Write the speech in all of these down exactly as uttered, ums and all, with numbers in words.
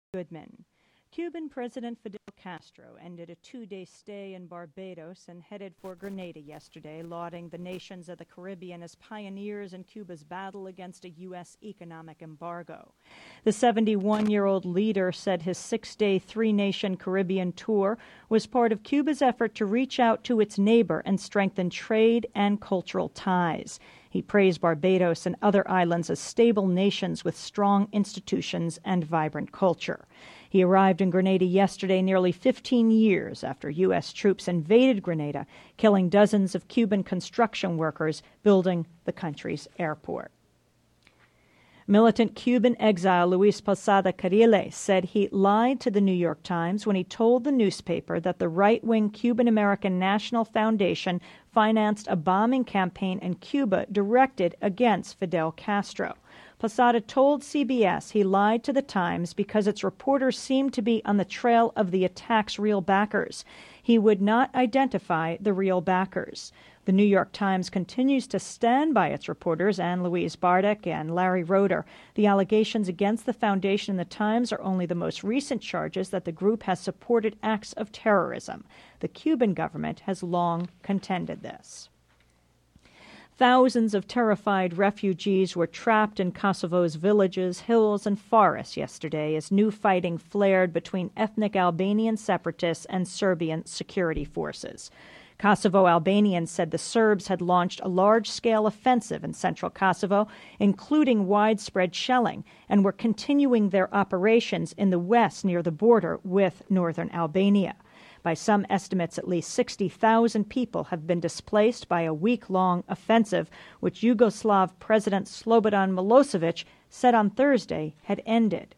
Goodman. Cuban President Fidel Castro ended a two-day stay in Barbados and headed for Grenada yesterday, lauding the nations of the Caribbean as pioneers in Cuba's battle against a U S economic embargo. The seventy-one-year-old leader said his six-day, three-nation Caribbean tour was part of Cuba's effort to reach out to its neighbor and strengthen trade and cultural ties. He praised Barbados and other islands as stable nations with strong institutions and vibrant culture. He arrived in Grenada yesterday, nearly fifteen years after U S troops invaded Grenada, killing dozens of Cuban construction workers building the country's airport. Militant Cuban exile Luis Posada Carriles said he lied to the New York Times when he told the newspaper that the right-wing Cuban-American National Foundation financed a bombing campaign in Cuba directed against Fidel Castro. Posada told C B S he lied to the Times because its reporters seemed to be on the trail of the attack's real backers. He would not identify the real backers. The New York Times continues to stand by its reporters, Anne Louise Bartek and Larry Roeder. The allegations against the foundation and the Times are only the most recent charges that the group has supported acts of terrorism. The Cuban government has long contended this. Thousands of terrified refugees were trapped in Kosovo's villages, hills, and forests yesterday as new fighting flared between ethnic Albanian separatists and Serbian security forces. Kosovo Albanians said the Serbs had launched a large-scale offensive in central Kosovo, including widespread shelling, and were continuing their operations in the west near the border with northern Albania. By some estimates, at least sixty thousand people have been displaced by a week-long offensive, which Yugoslav President Slobodan Milosevic said on Thursday had ended.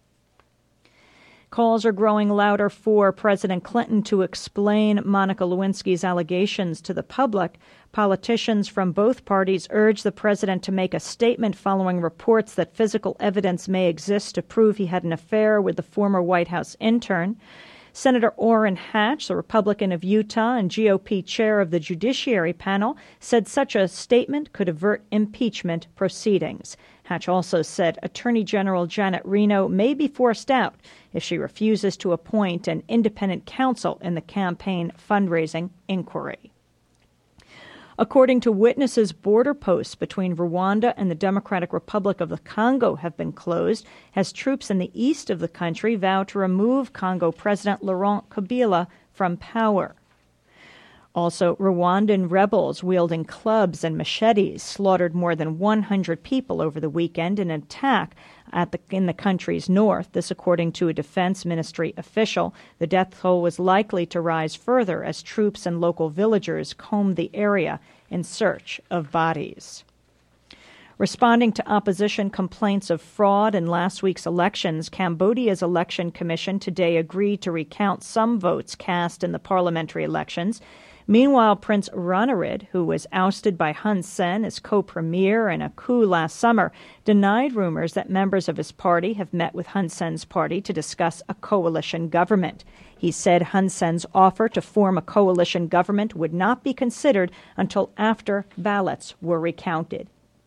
Calls are growing louder for President Clinton to explain Monica Lewinsky's allegations to the public. Politicians from both parties urge the president to make a statement following reports that physical evidence may exist to prove he had an affair with the former White House intern. Senator Orrin Hatch, the Republican of Utah and G O P chair of the Judiciary Panel, said such a statement could avert impeachment proceedings. Hatch also said Attorney General Janet Reno may be forced out if she refuses to appoint an independent counsel in the campaign fundraising inquiry. According to witnesses, border posts between Rwanda and the Democratic Republic of the Congo have been closed as troops in the east of the country vow to remove Congo President Laurent Kabila from power. Also, Rwandan rebels wielding clubs and machetes slaughtered more than one hundred people over the weekend in an attack at the, in the country's north. This according to a defense ministry official. The death toll was likely to rise further as troops and local villagers combed the area in search of bodies. Responding to opposition complaints of fraud in last week's elections, Cambodia's election commission today agreed to recount some votes cast in the parliamentary elections. Meanwhile, Prince Ranarid, who was ousted by Hun Sen as co-premier in a coup last summer, denied rumors that members of his party have met with Hun Sen's party to discuss a coalition government. He said Hun Sen's offer to form a coalition government would not be considered until after ballots were recounted.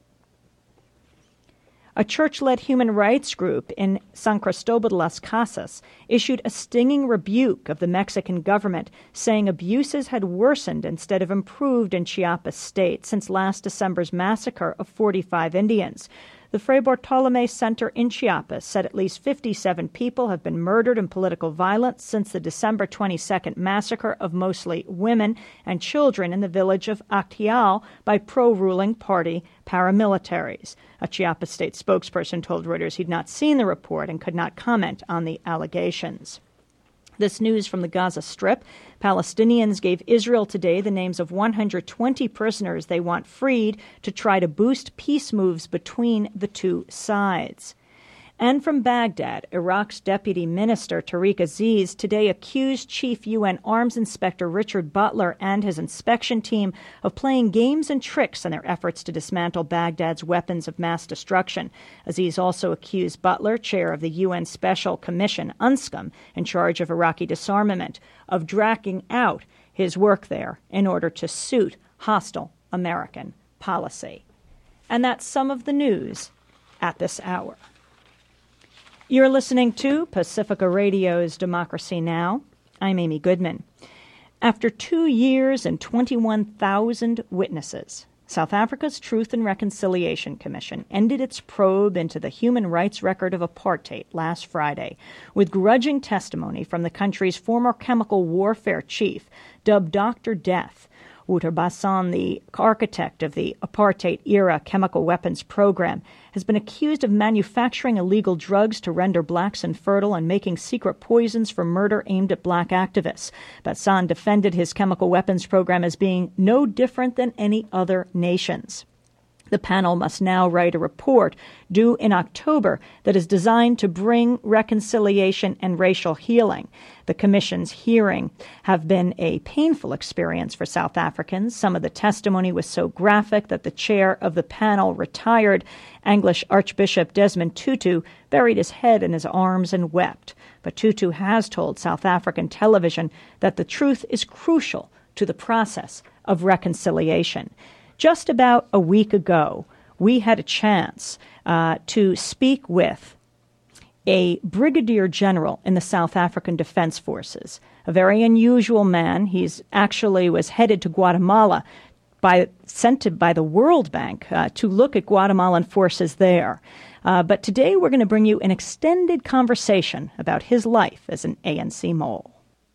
A church-led human rights group in San Cristobal de las Casas issued a stinging rebuke of the Mexican government, saying abuses had worsened instead of improved in Chiapas state since last December's massacre of forty-five Indians. The Fray Bartolome Center in Chiapas said at least fifty-seven people have been murdered in political violence since the December twenty-second massacre of mostly women and children in the village of Actial by pro-ruling party paramilitaries. A Chiapas state spokesperson told Reuters he'd not seen the report and could not comment on the allegations. This news from the Gaza Strip. Palestinians gave Israel today the names of one hundred twenty prisoners they want freed to try to boost peace moves between the two sides. And from Baghdad, Iraq's Deputy Minister Tariq Aziz today accused Chief U N Arms Inspector Richard Butler and his inspection team of playing games and tricks in their efforts to dismantle Baghdad's weapons of mass destruction. Aziz also accused Butler, chair of the U N Special Commission, UNSCOM, in charge of Iraqi disarmament, of dragging out his work there in order to suit hostile American policy. And that's some of the news at this hour. You're listening to Pacifica Radio's Democracy Now! I'm Amy Goodman. After two years and twenty-one thousand witnesses, South Africa's Truth and Reconciliation Commission ended its probe into the human rights record of apartheid last Friday with grudging testimony from the country's former chemical warfare chief, dubbed Doctor Death. Wouter Basson, the architect of the apartheid-era chemical weapons program, has been accused of manufacturing illegal drugs to render blacks infertile and making secret poisons for murder aimed at black activists. Basson defended his chemical weapons program as being no different than any other nation's. The panel must now write a report due in October that is designed to bring reconciliation and racial healing. The Commission's hearing have been a painful experience for South Africans. Some of the testimony was so graphic that the chair of the panel, retired Anglish Archbishop Desmond Tutu, buried his head in his arms and wept. But Tutu has told South African television that the truth is crucial to the process of reconciliation. Just about a week ago, we had a chance uh, to speak with a brigadier general in the South African Defense Forces, a very unusual man. He's actually was headed to Guatemala, by, sent to, by the World Bank uh, to look at Guatemalan forces there. Uh, but today we're going to bring you an extended conversation about his life as an A N C mole.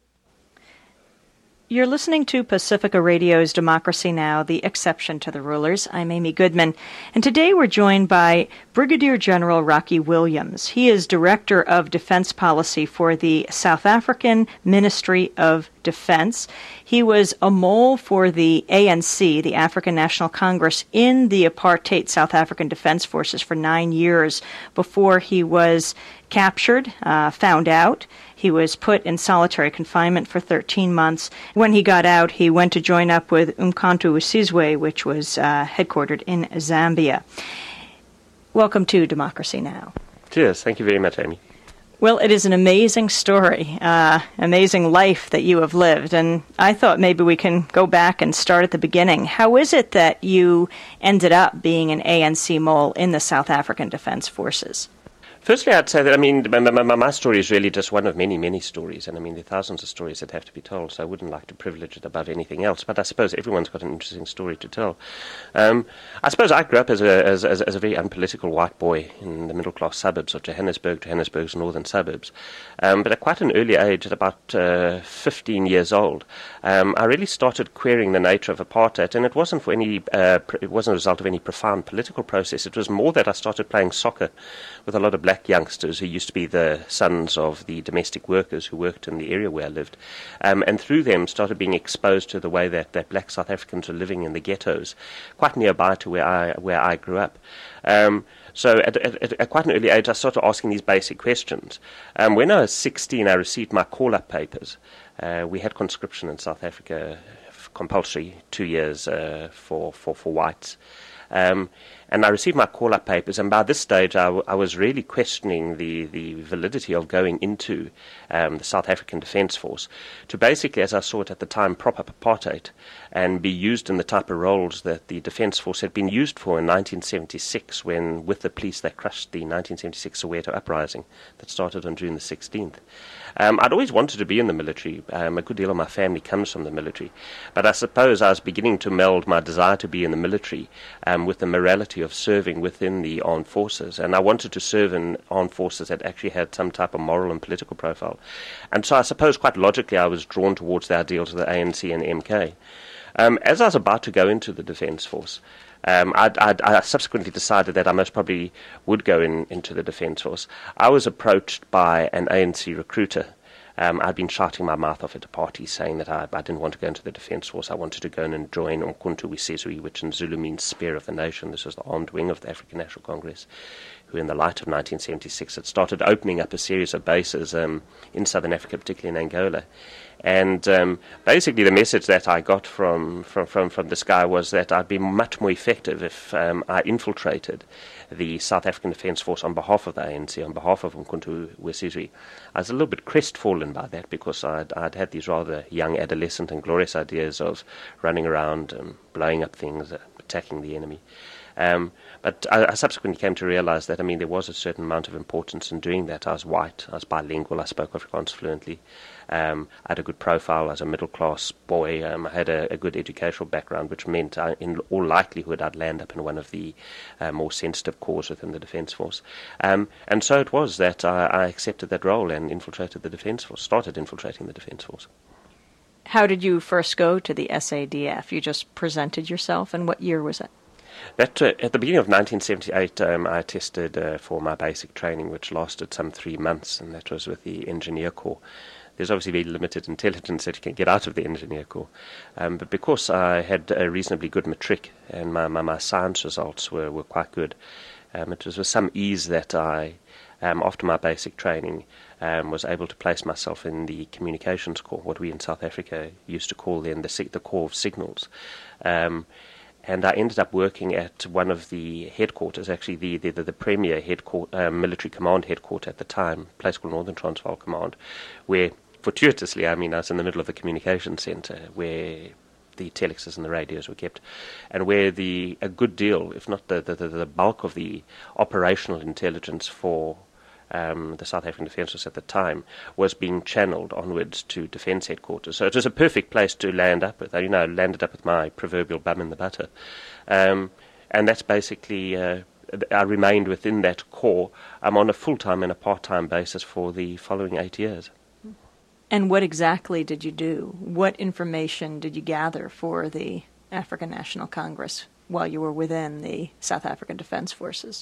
You're listening to Pacifica Radio's Democracy Now!, the exception to the rulers. I'm Amy Goodman, and today we're joined by Brigadier General Rocky Williams. He is Director of Defense Policy for the South African Ministry of Defense. He was a mole for the A N C, the African National Congress, in the apartheid South African Defense Forces for nine years before he was captured, uh, found out. He was put in solitary confinement for thirteen months. When he got out, he went to join up with Umkhonto we Sizwe, which was uh, headquartered in Zambia. Welcome to Democracy Now! Cheers. Thank you very much, Amy. Well, it is an amazing story, uh, amazing life that you have lived, and I thought maybe we can go back and start at the beginning. How is it that you ended up being an A N C mole in the South African Defense Forces? Firstly, I'd say that, I mean, my, my, my story is really just one of many, many stories, and I mean, there are thousands of stories that have to be told, so I wouldn't like to privilege it above anything else, but I suppose everyone's got an interesting story to tell. Um, I suppose I grew up as a, as, as, as a very unpolitical white boy in the middle-class suburbs of Johannesburg, Johannesburg's northern suburbs, um, but at quite an early age, at about uh, fifteen years old, um, I really started querying the nature of apartheid, and it wasn't for any, uh, pr- it wasn't a result of any profound political process. It was more that I started playing soccer with a lot of black youngsters who used to be the sons of the domestic workers who worked in the area where I lived, um, and through them started being exposed to the way that, that black South Africans were living in the ghettos, quite nearby to where I where I grew up. Um, so at, at, at quite an early age, I started asking these basic questions. Um, when I was sixteen, I received my call-up papers. Uh, we had conscription in South Africa, compulsory, two years uh, for, for, for whites. Um, and I received my call-up papers, and by this stage I, w- I was really questioning the, the validity of going into um, the South African Defence Force to basically, as I saw it at the time, prop up apartheid and be used in the type of roles that the Defence Force had been used for in nineteen seventy-six, when with the police they crushed the nineteen seventy-six Soweto uprising that started on June the sixteenth. Um, I'd always wanted to be in the military. Um, a good deal of my family comes from the military. But I suppose I was beginning to meld my desire to be in the military um, with the morality of serving within the armed forces. And I wanted to serve in armed forces that actually had some type of moral and political profile. And so I suppose quite logically I was drawn towards the ideals of the A N C and M K. Um, as I was about to go into the Defence Force, Um, I'd, I'd, I subsequently decided that I most probably would go in, into the Defence Force. I was approached by an A N C recruiter. Um, I'd been shouting my mouth off at a party saying that I, I didn't want to go into the Defence Force. I wanted to go in and join Umkhonto we Sizwe, which in Zulu means Spear of the Nation. This was the armed wing of the African National Congress, who in the light of nineteen seventy-six had started opening up a series of bases um, in southern Africa, particularly in Angola. And um, basically the message that I got from, from, from, from this guy was that I'd be much more effective if um, I infiltrated the South African Defence Force on behalf of the A N C, on behalf of Umkhonto we Sizwe. I was a little bit crestfallen by that because I'd, I'd had these rather young adolescent and glorious ideas of running around and blowing up things, uh, attacking the enemy. Um, but I, I subsequently came to realize that, I mean, there was a certain amount of importance in doing that. I was white, I was bilingual, I spoke Afrikaans fluently. Um, I had a good profile as a middle-class boy. Um, I had a, a good educational background, which meant I, in all likelihood I'd land up in one of the uh, more sensitive corps within the Defence Force. Um, and so it was that I, I accepted that role and infiltrated the Defence Force, started infiltrating the Defence Force. How did you first go to the S A D F? You just presented yourself, and what year was it? That, uh, at the beginning of nineteen seventy-eight, um, I tested uh, for my basic training, which lasted some three months, and that was with the Engineer Corps. There's obviously very limited intelligence that you can get out of the Engineer Corps. Um, but because I had a reasonably good matric and my, my, my science results were, were quite good, um, it was with some ease that I, um, after my basic training, um, was able to place myself in the Communications Corps, what we in South Africa used to call then the, the Corps of Signals. Um, And I ended up working at one of the headquarters, actually the the, the, the premier headquarter, uh, military command headquarter at the time, a place called Northern Transvaal Command, where fortuitously, I mean, I was in the middle of the communications centre where the telexes and the radios were kept, and where the a good deal, if not the the, the, the bulk of the operational intelligence for Um, the South African Defence Force at the time was being channeled onwards to Defence Headquarters. So it was a perfect place to land up with. You know, I landed up with my proverbial bum in the butter. Um, and that's basically, uh, I remained within that corps. I'm on a full-time and a part-time basis for the following eight years. And what exactly did you do? What information did you gather for the African National Congress while you were within the South African Defence Forces?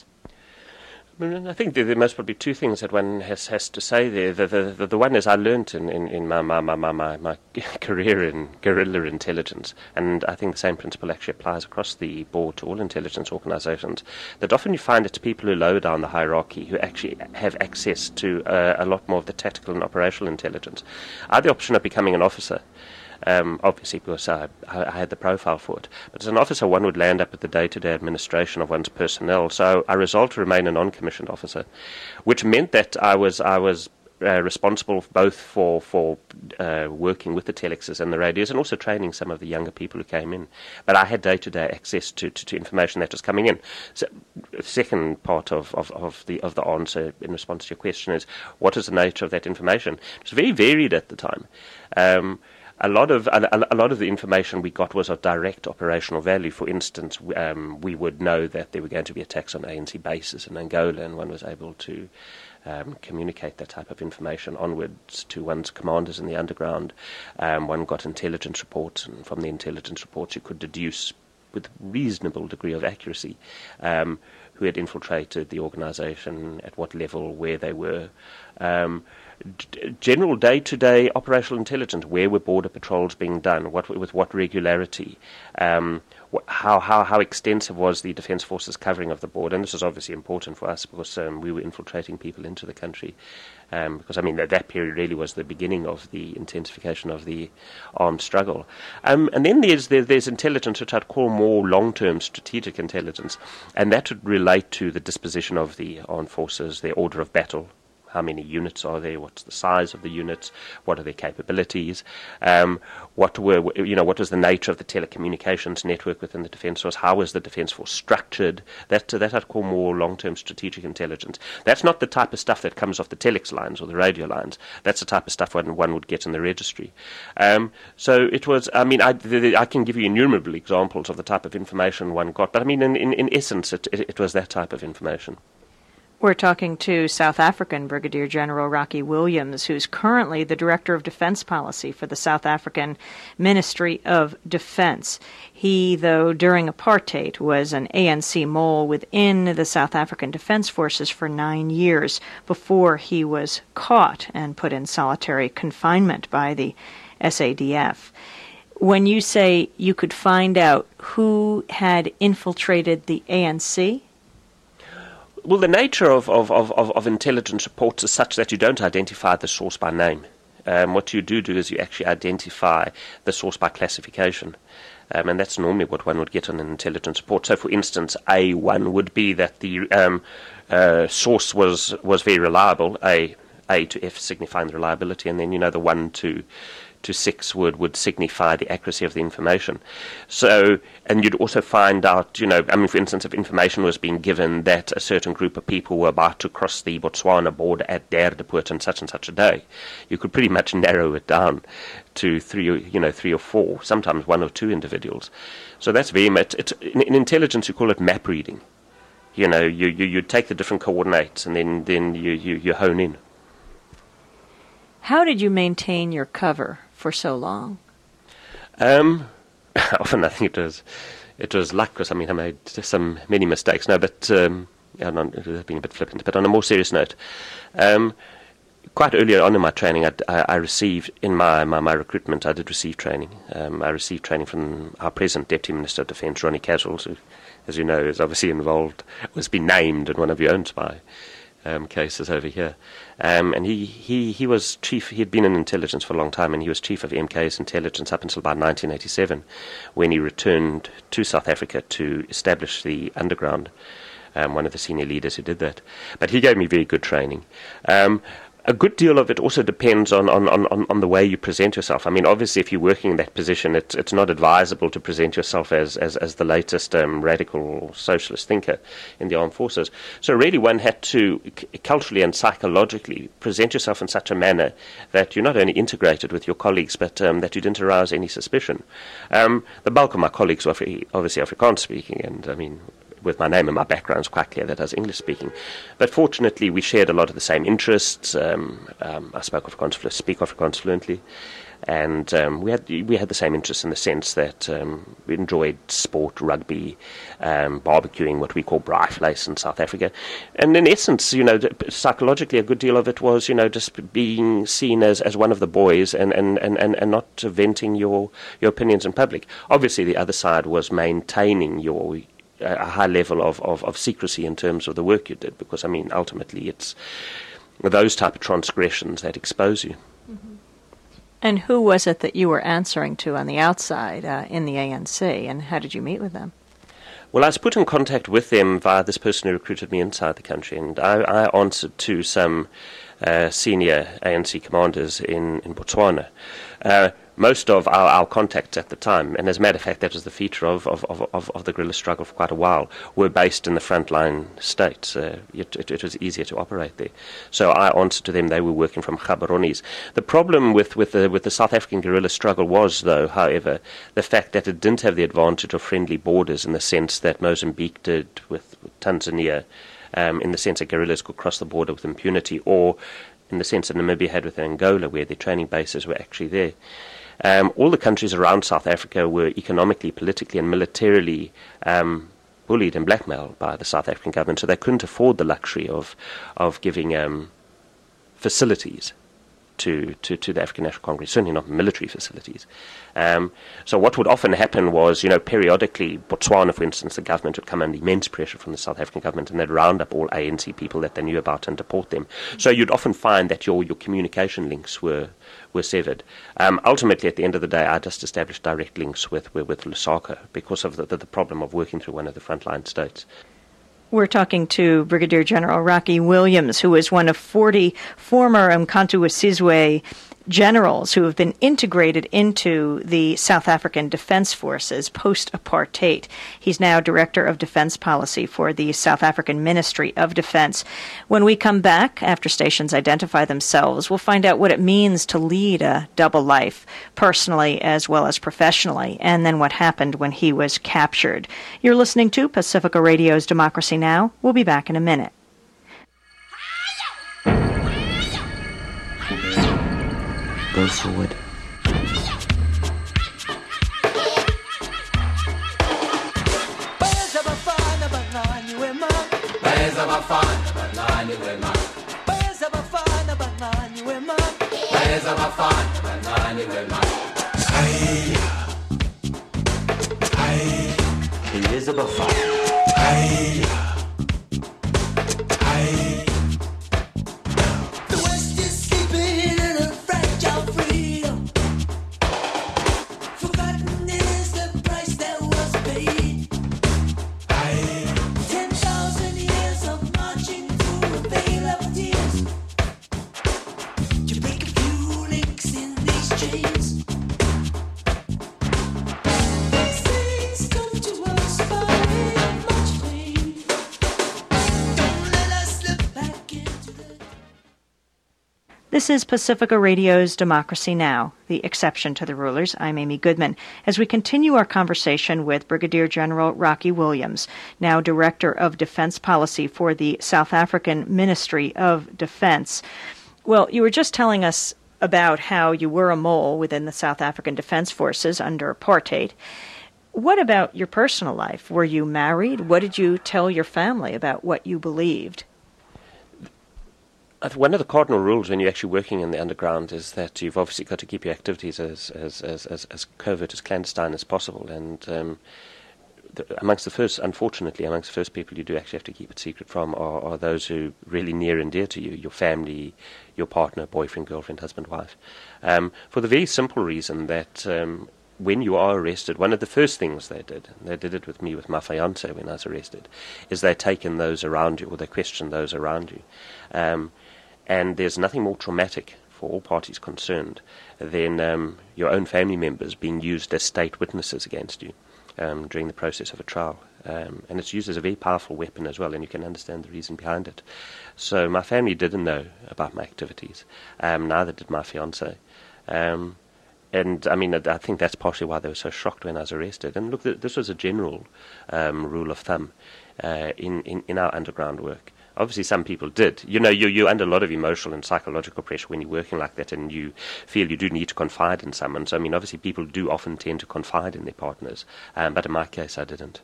I think there, there must probably be two things that one has, has to say there. The, the, the, the one is I learnt in, in, in my, my, my, my, my career in guerrilla intelligence, and I think the same principle actually applies across the board to all intelligence organizations, that often you find it's people who are lower down the hierarchy who actually have access to uh, a lot more of the tactical and operational intelligence. I had the option of becoming an officer. Um, obviously, because I, I had the profile for it. But as an officer, one would land up at the day-to-day administration of one's personnel. So I resolved to remain a non-commissioned officer, which meant that I was I was uh, responsible both for for uh, working with the telexes and the radios, and also training some of the younger people who came in. But I had day-to-day access to, to, to information that was coming in. So, the second part of, of, of the of the answer in response to your question is, what is the nature of that information? It was very varied at the time. Um, A lot of a, a lot of the information we got was of direct operational value. For instance, um, we would know that there were going to be attacks on A N C bases in Angola, and one was able to um, communicate that type of information onwards to one's commanders in the underground. Um, one got intelligence reports, and from the intelligence reports you could deduce with reasonable degree of accuracy um, who had infiltrated the organization, at what level, where they were. Um, d- general day-to-day operational intelligence, where were border patrols being done, what with what regularity, um, wh- how, how, how extensive was the Defence Force's covering of the border. And this was obviously important for us because um, we were infiltrating people into the country. Um, because, I mean, that, that period really was the beginning of the intensification of the armed struggle. Um, and then there's there, there's intelligence which I'd call more long-term strategic intelligence, and that would relate to the disposition of the armed forces, their order of battle. How many units are there? What's the size of the units? What are their capabilities? Um, what were you know? What was the nature of the telecommunications network within the Defence Force? How was the Defence Force structured? That that I'd call more long-term strategic intelligence. That's not the type of stuff that comes off the telex lines or the radio lines. That's the type of stuff one one would get in the registry. Um, so it was. I mean, I, I can give you innumerable examples of the type of information one got. But I mean, in in, in essence, it, it it was that type of information. We're talking to South African Brigadier General Rocky Williams, who's currently the Director of Defense Policy for the South African Ministry of Defense. He, though, during apartheid, was an A N C mole within the South African Defense Forces for nine years before he was caught and put in solitary confinement by the S A D F. When you say you could find out who had infiltrated the A N C, well, the nature of, of, of, of intelligence reports is such that you don't identify the source by name. Um, what you do do is you actually identify the source by classification. Um, and that's normally what one would get on an intelligence report. So, for instance, A one would be that the um, uh, source was, was very reliable, A A to F signifying the reliability, and then, you know, the one to to six would, would signify the accuracy of the information. So, and you'd also find out, you know, I mean, for instance, if information was being given that a certain group of people were about to cross the Botswana border at Derdepoort on such and such a day, you could pretty much narrow it down to three, you know, three or four, sometimes one or two individuals. So that's very much, it's, in, in intelligence you call it map reading. You know, you, you, you take the different coordinates and then, then you, you, you hone in. How did you maintain your cover for so long? Um, often I think it was, it was luck, because I mean I made some many mistakes. No, but um, yeah, no, being a bit flippant. But on a more serious note, um, quite early on in my training, I, I, I received in my, my, my recruitment, I did receive training. Um, I received training from our present Deputy Minister of Defence, Ronnie Caswell, who, as you know, is obviously involved, was been named in one of your own spy um, cases over here. Um, and he, he, he was chief, he had been in intelligence for a long time, and he was chief of M K's intelligence up until about nineteen eighty-seven, when he returned to South Africa to establish the underground, um, one of the senior leaders who did that. But he gave me very good training. Um, A good deal of it also depends on, on, on, on the way you present yourself. I mean, obviously, if you're working in that position, it's it's not advisable to present yourself as as, as the latest um, radical socialist thinker in the armed forces. So really, one had to c- culturally and psychologically present yourself in such a manner that you're not only integrated with your colleagues, but um, that you didn't arouse any suspicion. Um, the bulk of my colleagues were obviously Afrikaans speaking, and I mean, with my name and my background, it's quite clear that I was English speaking. But fortunately, we shared a lot of the same interests. Um, um, I spoke Afrikaans, speak Afrikaans fluently, and um, we had we had the same interests in the sense that um, we enjoyed sport, rugby, um, barbecuing, what we call braaivleis in South Africa. And in essence, you know, psychologically, a good deal of it was, you know, just being seen as, as one of the boys and, and, and, and, and not venting your your opinions in public. Obviously, the other side was maintaining your a high level of, of, of secrecy in terms of the work you did, because, I mean, ultimately it's those type of transgressions that expose you. Mm-hmm. And who was it that you were answering to on the outside uh, in the A N C, and how did you meet with them? Well, I was put in contact with them via this person who recruited me inside the country, and I, I answered to some uh, senior A N C commanders in, in Botswana. Uh, most of our, our contacts at the time, and as a matter of fact that was the feature of, of, of, of the guerrilla struggle for quite a while, were based in the frontline states. Uh, it, it, it was easier to operate there. So I answered to them. They were working from Gaboroni's. The problem with, with, the, with the South African guerrilla struggle was, though, however, the fact that it didn't have the advantage of friendly borders in the sense that Mozambique did with, with Tanzania, um, in the sense that guerrillas could cross the border with impunity, or in the sense that Namibia had with Angola, where their training bases were actually there. Um, all the countries around South Africa were economically, politically, and militarily um, bullied and blackmailed by the South African government, so they couldn't afford the luxury of of giving um, facilities to, to, to the African National Congress, certainly not military facilities. Um, so what would often happen was, you know, periodically, Botswana, for instance, the government would come under immense pressure from the South African government, and they'd round up all A N C people that they knew about and deport them. So you'd often find that your, your communication links were were severed. Um, ultimately, at the end of the day, I just established direct links with, with, with Lusaka because of the, the, the problem of working through one of the frontline states. We're talking to Brigadier General Rocky Williams, who is one of forty former Umkhonto we Sizwe generals who have been integrated into the South African Defence Forces post-apartheid. He's now Director of Defence Policy for the South African Ministry of Defence. When we come back, after stations identify themselves, we'll find out what it means to lead a double life, personally as well as professionally, and then what happened when he was captured. You're listening to Pacifica Radio's Democracy Now! We'll be back in a minute. Go forward. Chains. This is Pacifica Radio's Democracy Now!, the exception to the rulers. I'm Amy Goodman. As we continue our conversation with Brigadier General Rocky Williams, now Director of Defense Policy for the South African Ministry of Defense. Well, you were just telling us about how you were a mole within the South African Defense Forces under apartheid. What about your personal life? Were you married? What did you tell your family about what you believed? One of the cardinal rules when you're actually working in the underground is that you've obviously got to keep your activities as as as, as, as covert, as clandestine as possible. And um, the, amongst the first, unfortunately, amongst the first people you do actually have to keep it secret from are, are those who really near and dear to you, your family, your partner, boyfriend, girlfriend, husband, wife. Um, for the very simple reason that um, when you are arrested, one of the first things they did, and they did it with me, with my fiancée when I was arrested, is they taken those around you, or they questioned those around you. Um, and there's nothing more traumatic for all parties concerned than um, your own family members being used as state witnesses against you um, during the process of a trial. Um, and it's used as a very powerful weapon as well, and you can understand the reason behind it. So my family didn't know about my activities, um, neither did my fiancée. Um, And, I mean, I think that's partially why they were so shocked when I was arrested. And look, this was a general um, rule of thumb uh, in, in, in our underground work. Obviously, some people did. You know, you, you're under a lot of emotional and psychological pressure when you're working like that, and you feel you do need to confide in someone. So, I mean, obviously, people do often tend to confide in their partners. Um, but in my case, I didn't.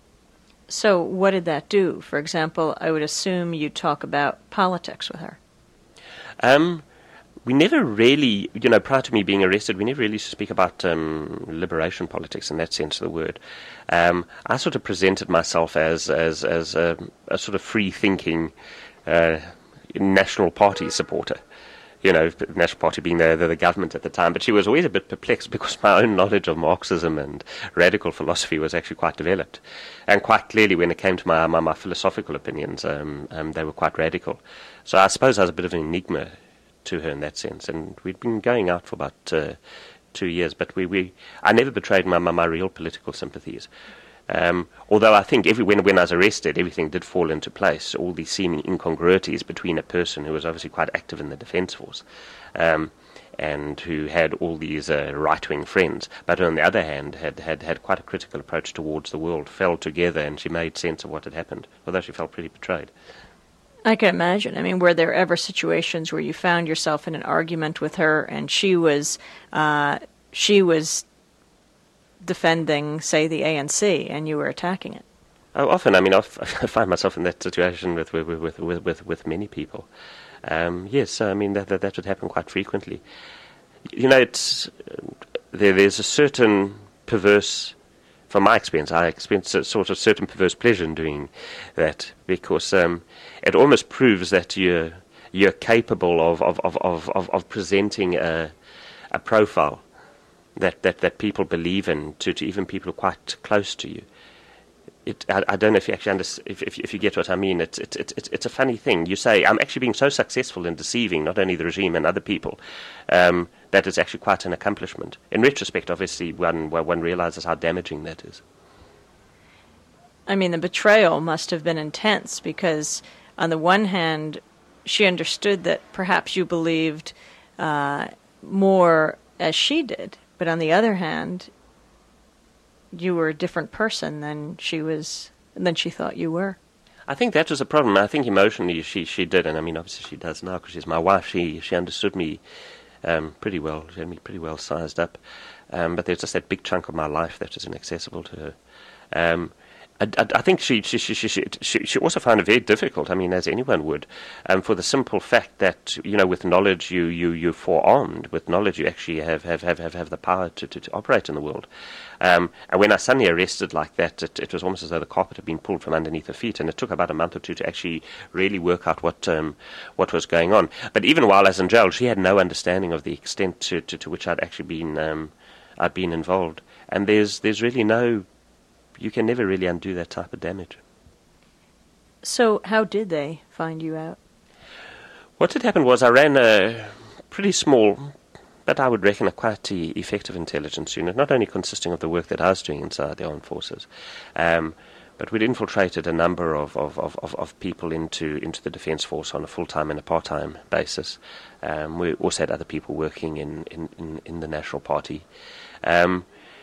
So what did that do? For example, I would assume you talk about politics with her. Um... We never really, you know, prior to me being arrested, we never really used to speak about um, liberation politics in that sense of the word. Um, I sort of presented myself as as as a, a sort of free-thinking uh, National Party supporter. You know, the National Party being the, the the government at the time. But she was always a bit perplexed because my own knowledge of Marxism and radical philosophy was actually quite developed. And quite clearly, when it came to my my, my philosophical opinions, um, um, they were quite radical. So I suppose I was a bit of an enigma to her in that sense, and we'd been going out for about uh, two years, but we, we I never betrayed my, my, my real political sympathies. Um, although I think every, when, when I was arrested, everything did fall into place, all these seeming incongruities between a person who was obviously quite active in the Defence Force um, and who had all these uh, right-wing friends, but on the other hand had, had, had quite a critical approach towards the world, fell together, and she made sense of what had happened, although she felt pretty betrayed. I can imagine. I mean, were there ever situations where you found yourself in an argument with her and she was uh, she was defending, say, the A N C and you were attacking it? Oh, often. I mean, I find myself in that situation with with with with, with, with many people. Um, yes, I mean that, that that would happen quite frequently. You know, it's there. There's a certain perverse. From my experience, I experienced a sort of certain perverse pleasure in doing that because um, it almost proves that you're you're capable of of, of, of, of, of presenting a a profile that, that, that people believe in to, to even people quite close to you. It, I, I don't know if you actually understand, if, if if you get what I mean. It's it's it's it's a funny thing. You say I'm actually being so successful in deceiving not only the regime and other people. Um, That is actually quite an accomplishment. In retrospect, obviously, one one realizes how damaging that is. I mean, the betrayal must have been intense because, on the one hand, she understood that perhaps you believed uh, more as she did, but on the other hand, you were a different person than she was, than she thought you were. I think that was a problem. I think emotionally she she did, and I mean, obviously she does now because she's my wife. She she understood me. Um, pretty well, she had me pretty well sized up, um, but there's just that big chunk of my life that is inaccessible to her. Um, I, I, I think she she, she she she she also found it very difficult. I mean, as anyone would, um, for the simple fact that you know, with knowledge you you you're forearmed. With knowledge, you actually have have have have, have the power to, to, to operate in the world. Um, and when I suddenly arrested like that, it, it was almost as though the carpet had been pulled from underneath her feet, and it took about a month or two to actually really work out what um, what was going on. But even while I was in jail, she had no understanding of the extent to, to, to which I'd actually been um, I'd been involved. And there's there's really no, you can never really undo that type of damage. So how did they find you out? What had happened was I ran a pretty small, but I would reckon a quite effective intelligence unit, not only consisting of the work that I was doing inside the armed forces, um, but we'd infiltrated a number of, of, of, of, of people into, into the Defence Force on a full-time and a part-time basis. Um, we also had other people working in, in, in, in the National Party. Um,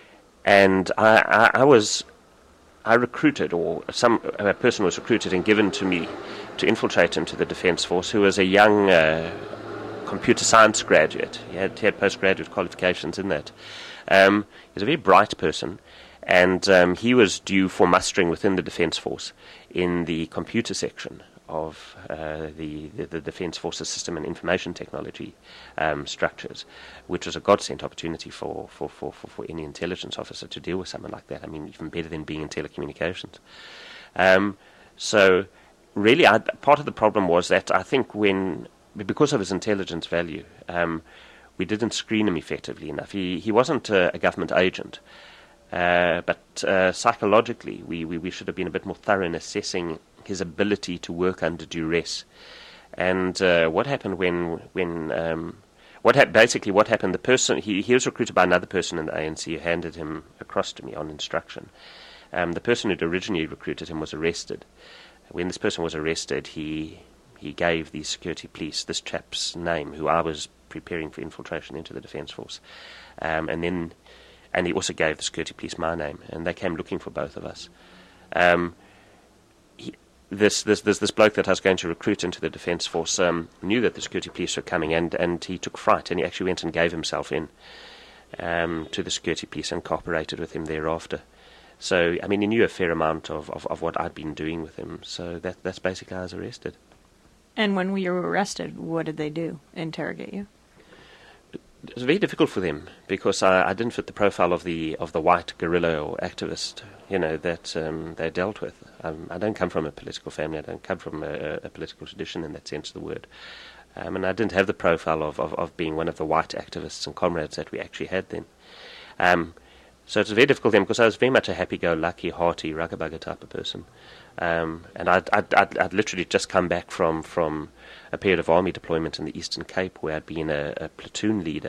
and I, I, I was... I recruited, or some a person was recruited and given to me to infiltrate into the Defence Force, who was a young uh, computer science graduate. He had, he had postgraduate qualifications in that. Um, he was a very bright person, and um, he was due for mustering within the Defence Force in the computer section of uh, the, the, the Defence Forces System and Information Technology um, structures, which was a godsend opportunity for, for, for, for, for any intelligence officer to deal with someone like that. I mean, even better than being in telecommunications. Um, so, really, I, part of the problem was that I think when, because of his intelligence value, um, we didn't screen him effectively enough. He, he wasn't a, a government agent, uh, but uh, psychologically, we, we, we should have been a bit more thorough in assessing his ability to work under duress. And uh, what happened when, when um, what ha- basically what happened, the person, he, he was recruited by another person in the A N C who handed him across to me on instruction. Um, the person who'd originally recruited him was arrested. When this person was arrested, he he gave the security police this chap's name, who I was preparing for infiltration into the Defence Force. Um, and then, and he also gave the security police my name, and they came looking for both of us. Um, he, This, this this this bloke that I was going to recruit into the Defence Force um, knew that the security police were coming, and, and he took fright, and he actually went and gave himself in um, to the security police and cooperated with him thereafter. So, I mean, he knew a fair amount of, of, of what I'd been doing with him, so that that's basically how I was arrested. And when you were arrested, what did they do? Interrogate you? It was very difficult for them because I, I didn't fit the profile of the of the white guerrilla or activist, you know, that um, they dealt with. Um, I don't come from a political family. I don't come from a, a political tradition in that sense of the word. Um, and I didn't have the profile of, of, of being one of the white activists and comrades that we actually had then. Um, so it was very difficult then because I was very much a happy-go-lucky, hearty, rugger-bugger type of person. Um, and I'd, I'd, I'd, I'd literally just come back from, from a period of army deployment in the Eastern Cape where I'd been a, a platoon leader.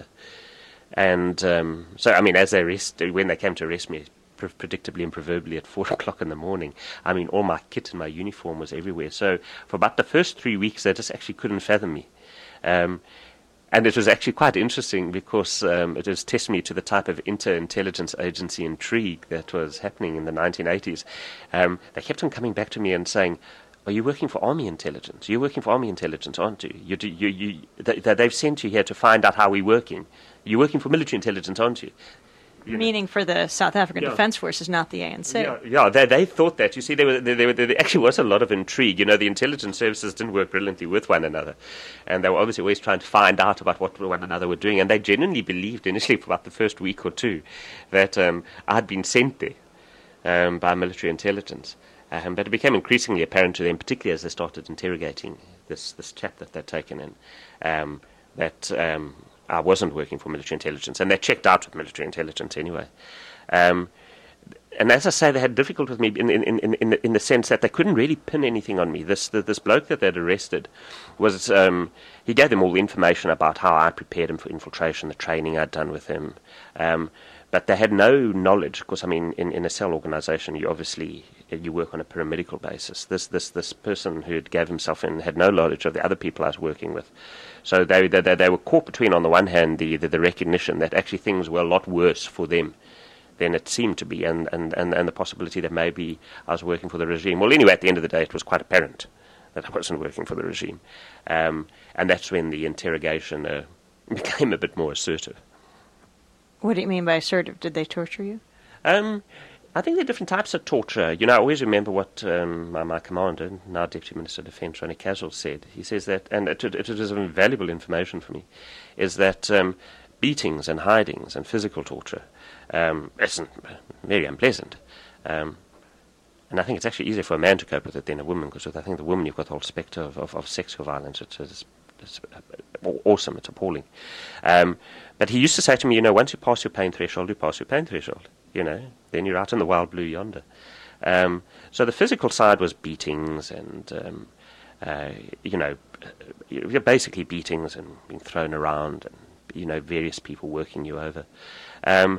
And um, so, I mean, as they arrest, when they came to arrest me, pre- predictably and proverbially at four o'clock in the morning, I mean, all my kit and my uniform was everywhere. So for about the first three weeks, they just actually couldn't fathom me. Um, and it was actually quite interesting because um, it was testimony to the type of inter-intelligence agency intrigue that was happening in the nineteen eighties. Um, they kept on coming back to me and saying, "Are you working for Army Intelligence? You're working for Army Intelligence, aren't you? You, you, you, they, they've sent you here to find out how we're working. You're working for military intelligence, aren't you?" You Meaning know. For the South African yeah. Defence Forces, not the A N C. Yeah, yeah they, they thought that. You see, there, were, there, there, there actually was a lot of intrigue. You know, the intelligence services didn't work brilliantly with one another. And they were obviously always trying to find out about what one another were doing. And they genuinely believed, initially for about the first week or two, that um, I'd been sent there um, by military intelligence. Um, but it became increasingly apparent to them, particularly as they started interrogating this, this chap that they'd taken in, um, that... Um, I wasn't working for military intelligence, and they checked out with military intelligence anyway. Um, and as I say, they had difficulty with me in in, in, in, the, in the sense that they couldn't really pin anything on me. This the, this bloke that they'd arrested was um, he gave them all the information about how I prepared him for infiltration, the training I'd done with him. Um, but they had no knowledge, because I mean, in, in a cell organisation, you obviously you work on a paramedical basis. This this this person who gave himself in had no knowledge of the other people I was working with. So they, they they were caught between, on the one hand, the, the, the recognition that actually things were a lot worse for them than it seemed to be, and, and, and, and the possibility that maybe I was working for the regime. Well, anyway, at the end of the day, it was quite apparent that I wasn't working for the regime. Um, and that's when the interrogation uh, became a bit more assertive. What do you mean by assertive? Did they torture you? Um, I think there are different types of torture. You know, I always remember what um, my, my commander, now Deputy Minister of Defence, Ronnie Caswell, said. He says that, and it, it, it was invaluable information for me, is that um, beatings and hidings and physical torture um, isn't very unpleasant. Um, and I think it's actually easier for a man to cope with it than a woman, because with, I think, the woman, you've got the whole spectre of, of, of sexual violence. It's, it's, it's awesome, it's appalling. Um, but he used to say to me, you know, once you pass your pain threshold, you pass your pain threshold. You know, then you're out in the wild blue yonder. Um, so the physical side was beatings and, um, uh, you know, basically beatings and being thrown around and, you know, various people working you over. Um,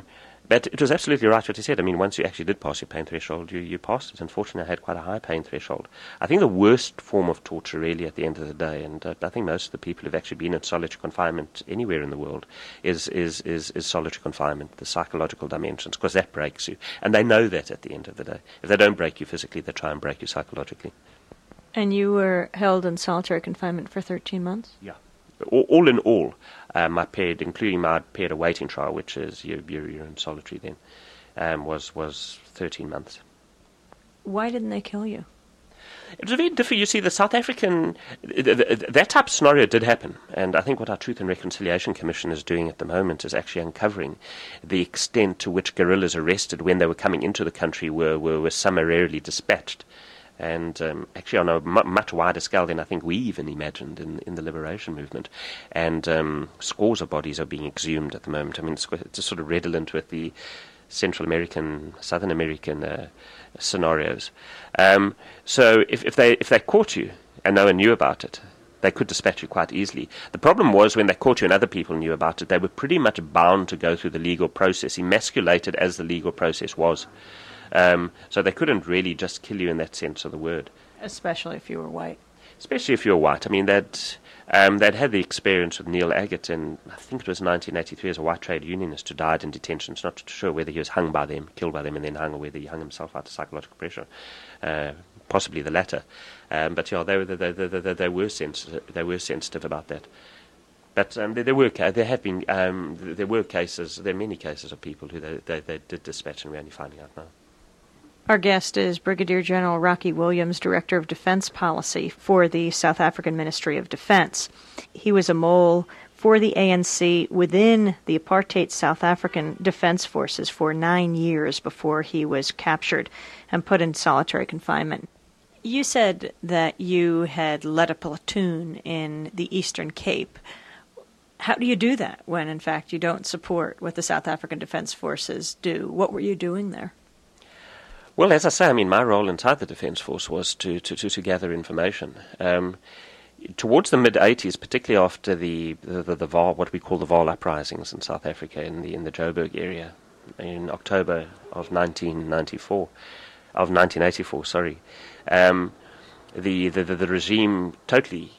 But it was absolutely right what he said. I mean, once you actually did pass your pain threshold, you, you passed it. Unfortunately, I had quite a high pain threshold. I think the worst form of torture, really, at the end of the day, and uh, I think most of the people who've actually been in solitary confinement anywhere in the world, is is, is, is solitary confinement, the psychological dimensions, because that breaks you. And they know that at the end of the day. If they don't break you physically, they try and break you psychologically. And you were held in solitary confinement for thirteen months? Yeah. All, all in all, uh, my period, including my period of waiting trial, which is you're, you're, you're in solitary then, um, was was thirteen months. Why didn't they kill you? It was very different. You see, the South African, th- th- that type of scenario did happen. And I think what our Truth and Reconciliation Commission is doing at the moment is actually uncovering the extent to which guerrillas arrested when they were coming into the country were, were, were summarily dispatched. And um, actually on a m- much wider scale than I think we even imagined in, in the liberation movement. And um, scores of bodies are being exhumed at the moment. I mean, it's, it's sort of redolent with the Central American, Southern American uh, scenarios. Um, so if, if they if they caught you and no one knew about it, they could dispatch you quite easily. The problem was when they caught you and other people knew about it, they were pretty much bound to go through the legal process, emasculated as the legal process was. Um, so they couldn't really just kill you in that sense of the word. Especially if you were white. Especially if you were white. I mean, they'd, um, they'd had the experience with Neil Agate in, I think it was nineteen eighty-three, as a white trade unionist who died in detention. It's not sure whether he was hung by them, killed by them, and then hung, or whether he hung himself out of psychological pressure. Uh, possibly the latter. Um, but yeah, they were, they, they, they, they, were sensitive, they were sensitive about that. But um, there, there were there have been um, there were cases, there are many cases of people who they, they, they did dispatch, and we're only finding out now. Our guest is Brigadier General Rocky Williams, Director of Defense Policy for the South African Ministry of Defense. He was a mole for the A N C within the apartheid South African Defense Forces for nine years before he was captured and put in solitary confinement. You said that you had led a platoon in the Eastern Cape. How do you do that when, in fact, you don't support what the South African Defense Forces do? What were you doing there? Well, as I say, I mean, my role inside the Defence Force was to, to, to, to gather information. Um, towards the mid-eighties, particularly after the, the, the, the Vaal, what we call the Vaal uprisings in South Africa, in the in the Joburg area, in October of nineteen ninety-four, of nineteen eighty-four, sorry, um, the, the, the, the regime totally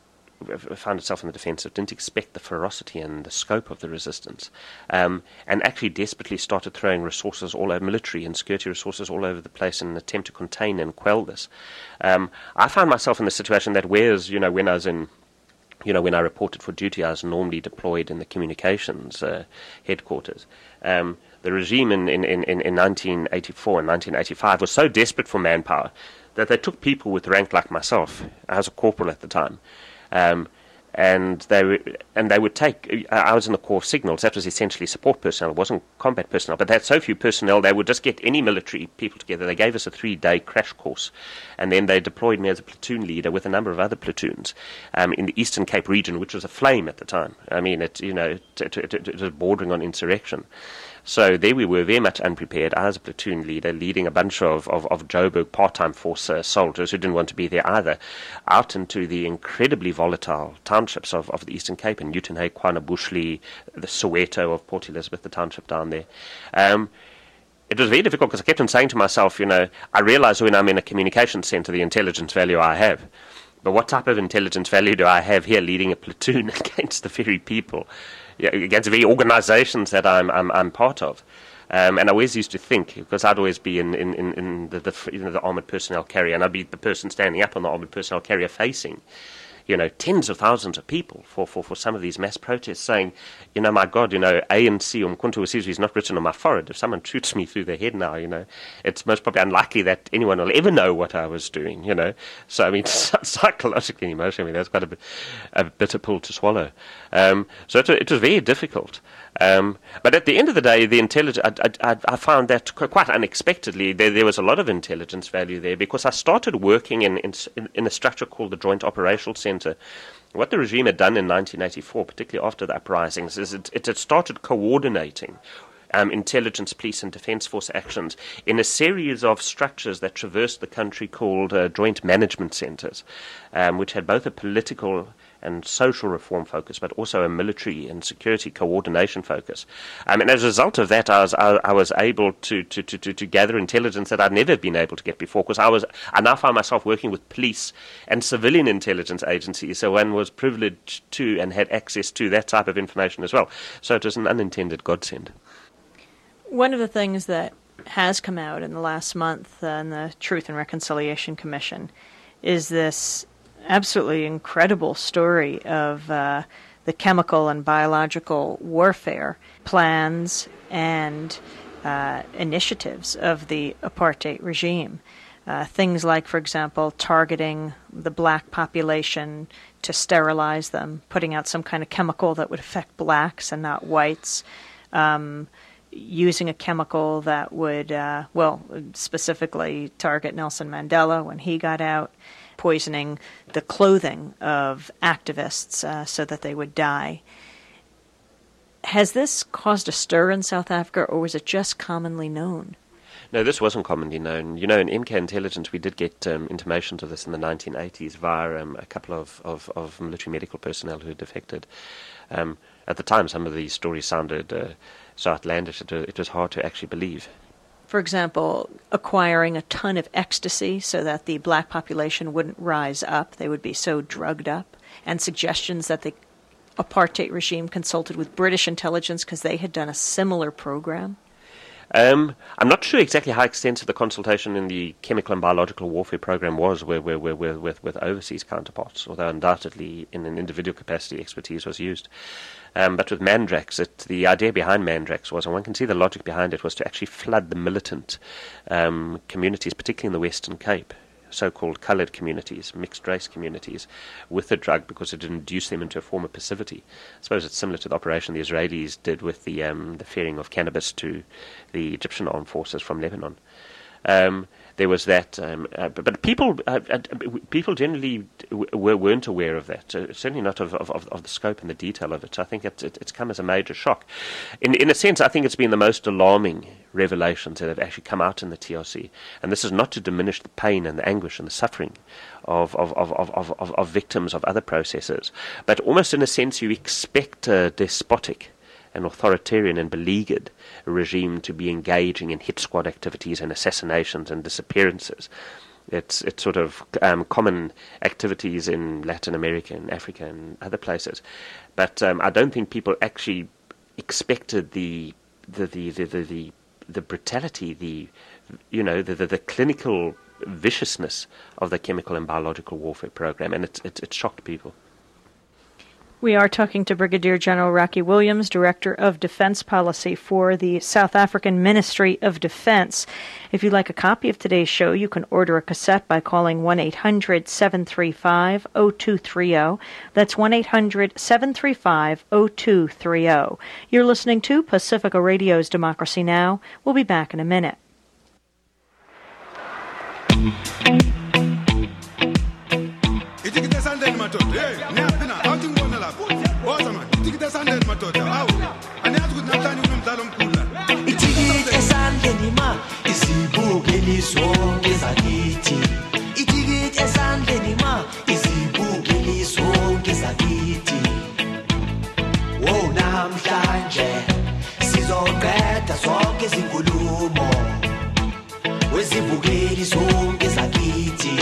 found itself in the defensive, didn't expect the ferocity and the scope of the resistance, um, and actually desperately started throwing resources all over, military and security resources all over the place in an attempt to contain and quell this. Um, I found myself in the situation that whereas, you know, when I was in, you know, when I reported for duty, I was normally deployed in the communications uh, headquarters. Um, the regime in, in, in, in nineteen eighty-four and nineteen eighty-five was so desperate for manpower that they took people with rank like myself. I was a corporal at the time. Um, and they w- and they would take. I was in the Corps of Signals. That was essentially support personnel. It wasn't combat personnel, but they had so few personnel. They would just get any military people together. They gave us a three-day crash course, and then they deployed me as a platoon leader with a number of other platoons um, in the Eastern Cape region, which was aflame at the time. I mean, it you know it, it, it, it was bordering on insurrection. So there we were, very much unprepared. I was a platoon leader, leading a bunch of, of, of Joburg part-time force uh, soldiers who didn't want to be there either, out into the incredibly volatile townships of, of the Eastern Cape, in Uitenhage, KwaNobuhle, the Soweto of Port Elizabeth, the township down there. Um, it was very difficult because I kept on saying to myself, you know, I realize when I'm in a communications center the intelligence value I have. But what type of intelligence value do I have here leading a platoon against the very people, yeah, against the very organizations that I'm I'm, I'm part of? Um, and I always used to think, because I'd always be in, in, in, in the, the, you know, the armoured personnel carrier, and I'd be the person standing up on the armoured personnel carrier facing, you know, tens of thousands of people for, for, for some of these mass protests, saying, you know, my God, you know, A N C Umkhonto we Sizwe is not written on my forehead. If someone shoots me through the head now, you know, it's most probably unlikely that anyone will ever know what I was doing, you know. So, I mean, psychologically and emotionally, I mean, that's quite a, bit, a bitter pill to swallow. Um, so it, it was very difficult. Um, but at the end of the day, the intelligence, I, I, I found that quite unexpectedly, there, there was a lot of intelligence value there, because I started working in, in, in a structure called the Joint Operational Centre. What the regime had done in nineteen eighty-four, particularly after the uprisings, is it, it had started coordinating um, intelligence, police and defence force actions in a series of structures that traversed the country called uh, joint management centres, um, which had both a political and social reform focus, but also a military and security coordination focus. Um, and as a result of that, I was I, I was able to to, to, to to gather intelligence that I'd never been able to get before, because I was I now found myself working with police and civilian intelligence agencies, so one was privileged to and had access to that type of information as well. So it was an unintended godsend. One of the things that has come out in the last month uh, in the Truth and Reconciliation Commission is this absolutely incredible story of uh, the chemical and biological warfare plans and uh, initiatives of the apartheid regime. Uh, things like, for example, targeting the black population to sterilize them, putting out some kind of chemical that would affect blacks and not whites, um, using a chemical that would, uh, well, specifically target Nelson Mandela when he got out, poisoning the clothing of activists uh, so that they would die. Has this caused a stir in South Africa, or was it just commonly known? No, this wasn't commonly known. You know, in M K Intelligence, we did get um, intimations of this in the nineteen eighties via um, a couple of, of, of military medical personnel who had defected. Um, at the time, some of these stories sounded uh, so outlandish that it was hard to actually believe. For example, acquiring a ton of ecstasy so that the black population wouldn't rise up, they would be so drugged up, and suggestions that the apartheid regime consulted with British intelligence because they had done a similar program. Um, I'm not sure exactly how extensive the consultation in the chemical and biological warfare program was where, where, where, where, with, with overseas counterparts, although undoubtedly in an individual capacity expertise was used. Um, but with Mandrax, it, the idea behind Mandrax was, and one can see the logic behind it, was to actually flood the militant um, communities, particularly in the Western Cape, so-called coloured communities, mixed-race communities, with the drug because it would induce them into a form of passivity. I suppose it's similar to the operation the Israelis did with the um, the fearing of cannabis to the Egyptian armed forces from Lebanon. Um, there was that, um, uh, but, but people uh, uh, people generally w- weren't aware of that, uh, certainly not of, of, of the scope and the detail of it. I think it, it, it's come as a major shock. In, in a sense, I think it's been the most alarming revelations that have actually come out in the T R C. And this is not to diminish the pain and the anguish and the suffering of, of, of, of, of, of, of victims of other processes, but almost in a sense you expect a despotic an authoritarian and beleaguered regime to be engaging in hit squad activities and assassinations and disappearances. It's it's sort of um, common activities in Latin America and Africa and other places. But um, I don't think people actually expected the the the the, the, the, the brutality, the you know the, the, the clinical viciousness of the chemical and biological warfare program, and it it, it shocked people. We are talking to Brigadier General Rocky Williams, Director of Defense Policy for the South African Ministry of Defense. If you'd like a copy of today's show, you can order a cassette by calling one eight hundred seven three five oh two three oh. That's one eight hundred seven three five oh two three oh. You're listening to Pacifica Radio's Democracy Now! We'll be back in a minute. Itikiti esandleni ma izibukeli zonke zakithi. Itikiti esandleni ma izibukeli zonke zakithi. Wo namhlanje sizoqeda zonke izinkulumo. Wezibukeli zonke zakithi.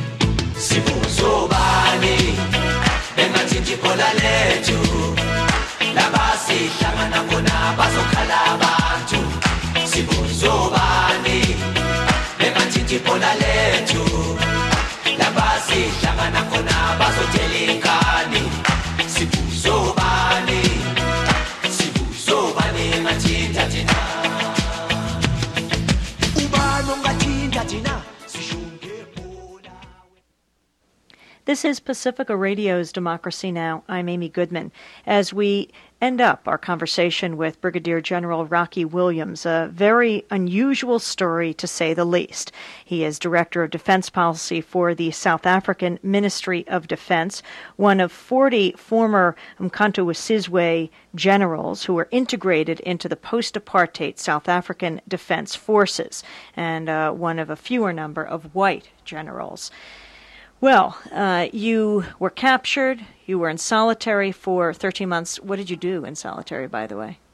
Sibuzobani bengathi phola lethu. Labasi hlangana khona bazokhala abantu. Sibuzobani bengathi phola lethu. Labasi hlangana khona bazotshela inkani. Sibuzobani Sibuzobani ngathinta thina. Ubani ongathinta thina. This is Pacifica Radio's Democracy Now! I'm Amy Goodman. As we end up our conversation with Brigadier General Rocky Williams, a very unusual story to say the least. He is Director of Defense Policy for the South African Ministry of Defense, one of forty former Umkhonto we Sizwe generals who were integrated into the post-apartheid South African Defense Forces, and uh, one of a fewer number of white generals. Well, uh, you were captured, You were in solitary for thirteen months. What did you do in solitary, by the way?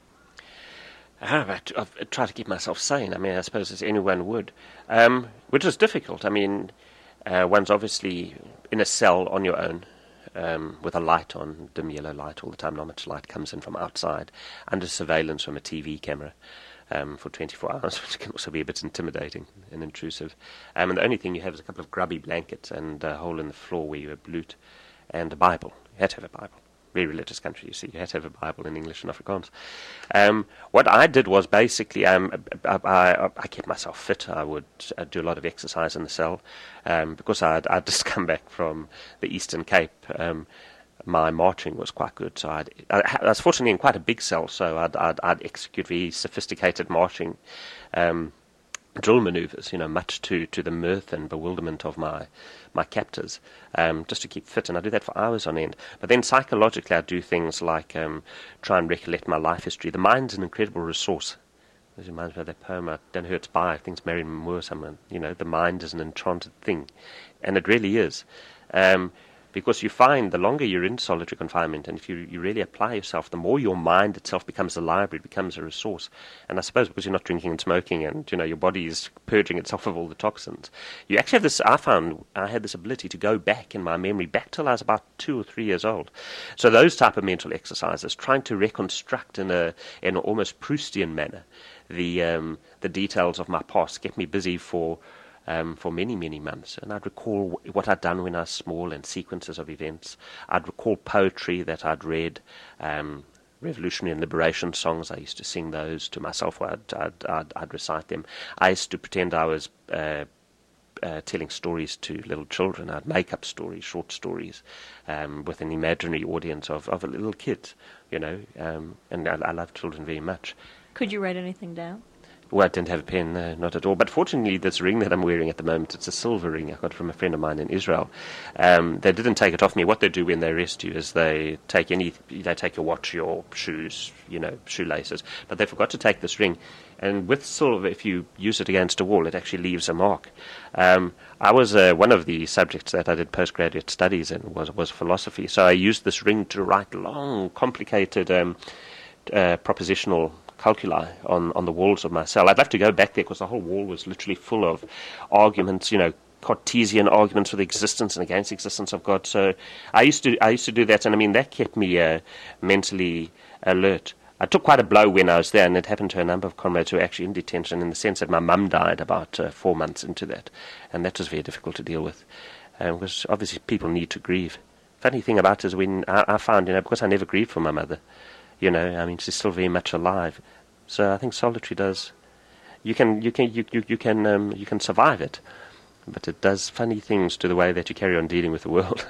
I've, I've tried to keep myself sane. I mean, I suppose as anyone would, um, which is difficult. I mean, uh, one's obviously in a cell on your own, um, with a light on, dim yellow light all the time. Not much light comes in from outside, under surveillance from a T V camera um, for twenty-four hours, which can also be a bit intimidating and intrusive. Um, and the only thing you have is a couple of grubby blankets and a hole in the floor where you loot, and a Bible. You had to have a Bible. Very religious country, you see. You had to have a Bible in English and Afrikaans. Um, what I did was basically, um, I, I, I kept myself fit. I would I'd do a lot of exercise in the cell. Um, because I'd, I'd just come back from the Eastern Cape, um, my marching was quite good. So I'd, I, I was fortunately in quite a big cell, so I'd, I'd, I'd execute very sophisticated marching um, drill maneuvers, you know, much to, to the mirth and bewilderment of my my captors, um, just to keep fit, and I do that for hours on end. But then psychologically I do things like um, try and recollect my life history. The mind's an incredible resource. It reminds me of that poem, I don't know who it's by, I think it's Mary Moore, someone, you know, the mind is an enchanted thing, and it really is. Um, Because you find the longer you're in solitary confinement, and if you, you really apply yourself, the more your mind itself becomes a library, it becomes a resource. And I suppose because you're not drinking and smoking, and you know your body is purging itself of all the toxins, you actually have this. I found I had this ability to go back in my memory, back till I was about two or three years old. So those type of mental exercises, trying to reconstruct in a in an almost Proustian manner the um, the details of my past, kept me busy for. Um, for many, many months. And I'd recall w- what I'd done when I was small and sequences of events. I'd recall poetry that I'd read, um, revolutionary and liberation songs. I used to sing those to myself, or I'd, I'd, I'd, I'd recite them. I used to pretend I was uh, uh, telling stories to little children. I'd make up stories, short stories, um, with an imaginary audience of, of little kids, you know, um, and I, I love children very much. Could you write anything down? Well, I didn't have a pen, no, not at all. But fortunately, this ring that I'm wearing at the moment, it's a silver ring I got from a friend of mine in Israel. Um, they didn't take it off me. What they do when they arrest you is they take any, they take your watch, your shoes, you know, shoelaces. But they forgot to take this ring. And with silver, if you use it against a wall, it actually leaves a mark. Um, I was uh, one of the subjects that I did postgraduate studies in was was philosophy. So I used this ring to write long, complicated um, uh, propositional calculi on, on the walls of my cell. I'd love to go back there because the whole wall was literally full of arguments, you know, Cartesian arguments for the existence and against existence of God. So I used to I used to do that, and I mean that kept me uh, mentally alert. I took quite a blow when I was there, and it happened to a number of comrades who were actually in detention, in the sense that my mum died about uh, four months into that, and that was very difficult to deal with, um, because obviously people need to grieve. Funny thing about it is when I, I found, you know, because I never grieved for my mother, you know, I mean, she's still very much alive. So I think solitary does. You can, you can, you you, you can, um, you can survive it, but it does funny things to the way that you carry on dealing with the world.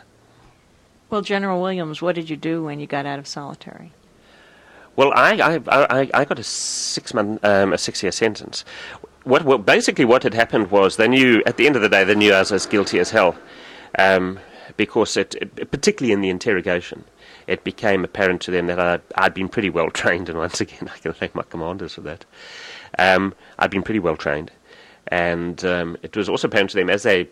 Well, General Williams, what did you do when you got out of solitary? Well, I I I, I got a six month, um, a six year sentence. What well, basically what had happened was they knew at the end of the day they knew I was as guilty as hell, um, because it, it particularly in the interrogation. It became apparent to them that I, I'd been pretty well trained, and once again, I can thank my commanders for that. Um, I'd been pretty well trained, and um, it was also apparent to them as they,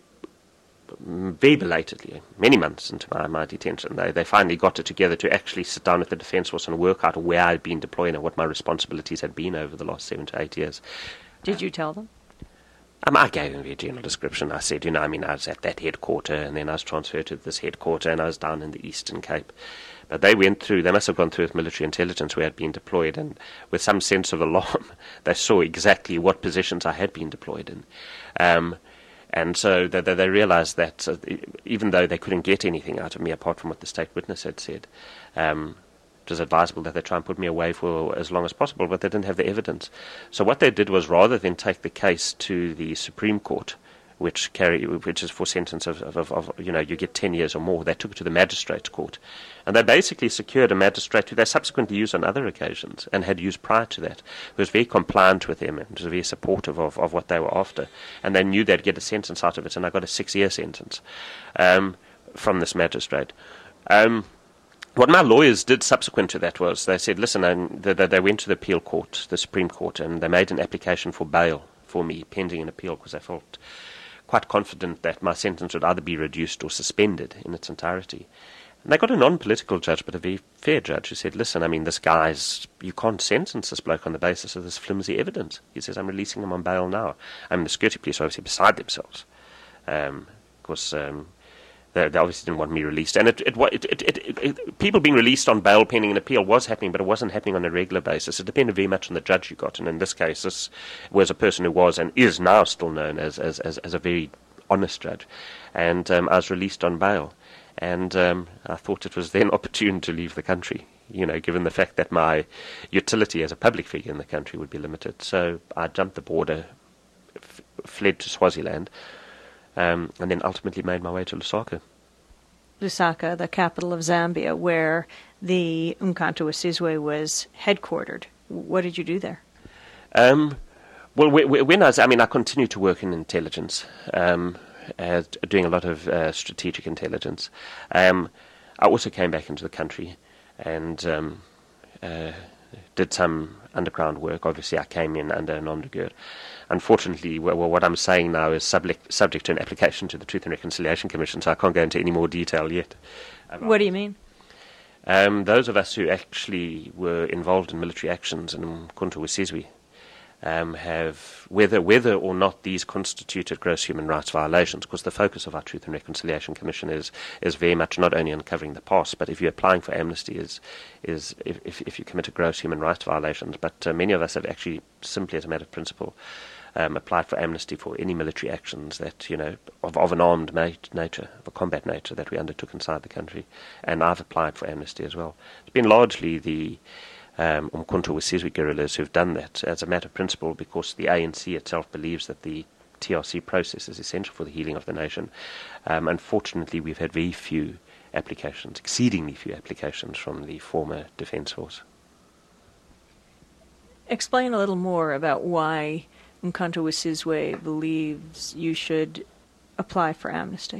very belatedly, many months into my, my detention, they, they finally got it together to actually sit down with the Defence Force and work out where I'd been deployed and what my responsibilities had been over the last seven to eight years. Did you tell them? Um, I gave them a general description. I said, you know, I mean, I was at that headquarter, and then I was transferred to this headquarter, and I was down in the Eastern Cape. But they went through, they must have gone through with military intelligence where I'd been deployed, and with some sense of alarm, they saw exactly what positions I had been deployed in. Um, and so they, they, they realized that uh, even though they couldn't get anything out of me apart from what the state witness had said, um, it was advisable that they try and put me away for as long as possible, but they didn't have the evidence. So what they did was, rather than take the case to the Supreme Court, which carry, which is for sentence of, of, of, of, you know, you get ten years or more, they took it to the magistrate's court. And they basically secured a magistrate who they subsequently used on other occasions and had used prior to that, who was very compliant with them and was very supportive of, of what they were after. And they knew they'd get a sentence out of it, and I got a six-year sentence um, from this magistrate. Um, What my lawyers did subsequent to that was they said, listen, and they, they went to the appeal court, the Supreme Court, and they made an application for bail for me pending an appeal because they felt quite confident that my sentence would either be reduced or suspended in its entirety. And they got a non-political judge, but a very fair judge, who said, listen, I mean, this guy's, you can't sentence this bloke on the basis of this flimsy evidence. He says, I'm releasing him on bail now. I mean, the security police are obviously beside themselves. Um, of course, um, they, they obviously didn't want me released. And it, it, it, it, it, it, people being released on bail pending an appeal was happening, but it wasn't happening on a regular basis. It depended very much on the judge you got. And in this case, this was a person who was and is now still known as, as, as, as a very honest judge. And um, I was released on bail. And um, I thought it was then opportune to leave the country, you know, given the fact that my utility as a public figure in the country would be limited. So I jumped the border, f- fled to Swaziland, um, and then ultimately made my way to Lusaka. Lusaka, the capital of Zambia, where the Umkhonto we Sizwe was headquartered. What did you do there? Um, well, when I was, I mean, I continued to work in intelligence. Um, Uh, doing a lot of uh, strategic intelligence. Um, I also came back into the country and um, uh, did some underground work. Obviously, I came in under an undergird. Unfortunately, well, well, what I'm saying now is subject, subject to an application to the Truth and Reconciliation Commission, so I can't go into any more detail yet. What do you mean? Um, those of us who actually were involved in military actions in Umkhonto we Sizwe Um, have, whether whether or not these constituted gross human rights violations, because the focus of our Truth and Reconciliation Commission is is very much not only uncovering the past, but if you're applying for amnesty, is is if if, if you commit a gross human rights violations. But uh, many of us have actually, simply as a matter of principle, um, applied for amnesty for any military actions that, you know, of, of an armed nat- nature, of a combat nature that we undertook inside the country, and I've applied for amnesty as well. It's been largely the Um, Umkhonto we Sizwe guerrillas who've done that as a matter of principle, because the A N C itself believes that the T R C process is essential for the healing of the nation. Um, unfortunately, we've had very few applications, exceedingly few applications from the former Defence Force. Explain a little more about why Umkhonto we Sizwe believes you should apply for amnesty.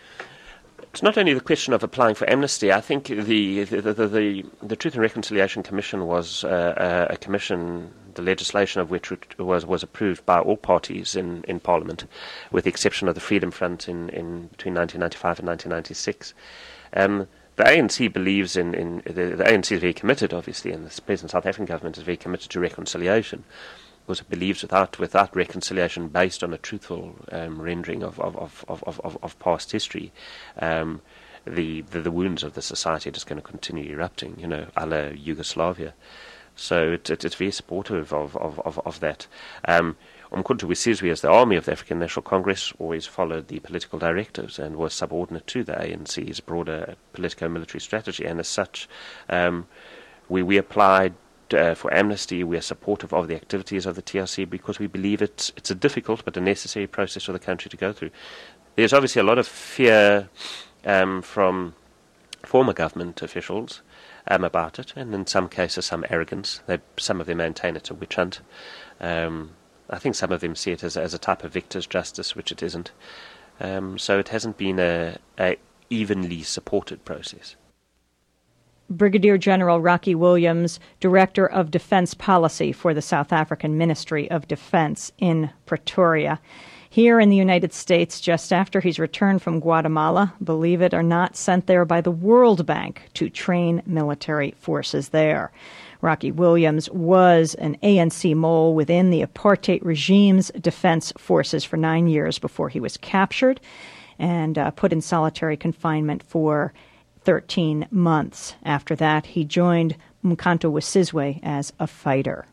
It's not only the question of applying for amnesty. I think the the the, the, the Truth and Reconciliation Commission was uh, a commission, the legislation of which was was approved by all parties in, in Parliament, with the exception of the Freedom Front in, in between nineteen ninety-five and nineteen ninety-six. Um, the A N C believes in, in the, the A N C is very committed, obviously, and the present South African government is very committed to reconciliation, because it believes without without reconciliation based on a truthful um, rendering of of, of, of, of of past history, um, the, the the wounds of the society are just going to continue erupting, you know, a la Yugoslavia. So it, it, it's very supportive of of, of, of that. Um, Umkhonto we Sizwe, as the army of the African National Congress, always followed the political directives and was subordinate to the A N C's broader politico-military strategy, and as such, um, we we applied Uh, for amnesty. We are supportive of the activities of the T R C because we believe it's it's a difficult but a necessary process for the country to go through. There's obviously a lot of fear um, from former government officials um, about it, and in some cases some arrogance. They, some of them maintain it's a witch hunt. Um, I think some of them see it as, as a type of victor's justice, which it isn't. Um, so it hasn't been a, a evenly supported process. Brigadier General Rocky Williams, Director of Defense Policy for the South African Ministry of Defense in Pretoria. Here in the United States, just after he's returned from Guatemala, believe it or not, sent there by the World Bank to train military forces there. Rocky Williams was an A N C mole within the apartheid regime's defense forces for nine years before he was captured and uh, put in solitary confinement for thirteen months. After that, he joined Umkhonto we Sizwe as a fighter.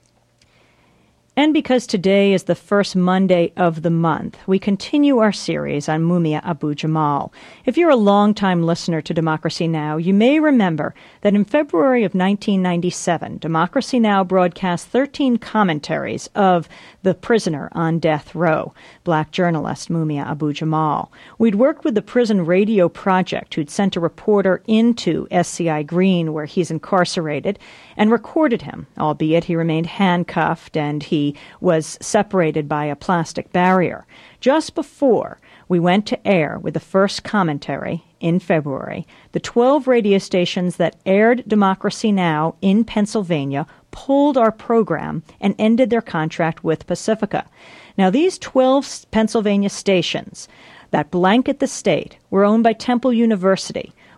And because today is the first Monday of the month, we continue our series on Mumia Abu-Jamal. If you're a long-time listener to Democracy Now!, you may remember that in February of nineteen ninety-seven, Democracy Now! Broadcast thirteen commentaries of the prisoner on death row, black journalist Mumia Abu-Jamal. We'd worked with the Prison Radio Project, who'd sent a reporter into S C I Green, where he's incarcerated, and recorded him, albeit he remained handcuffed and he was separated by a plastic barrier. Just before we went to air with the first commentary in February, the twelve radio stations that aired Democracy Now! In Pennsylvania pulled our program and ended their contract with Pacifica. Now, these twelve Pennsylvania stations that blanket the state were owned by Temple University,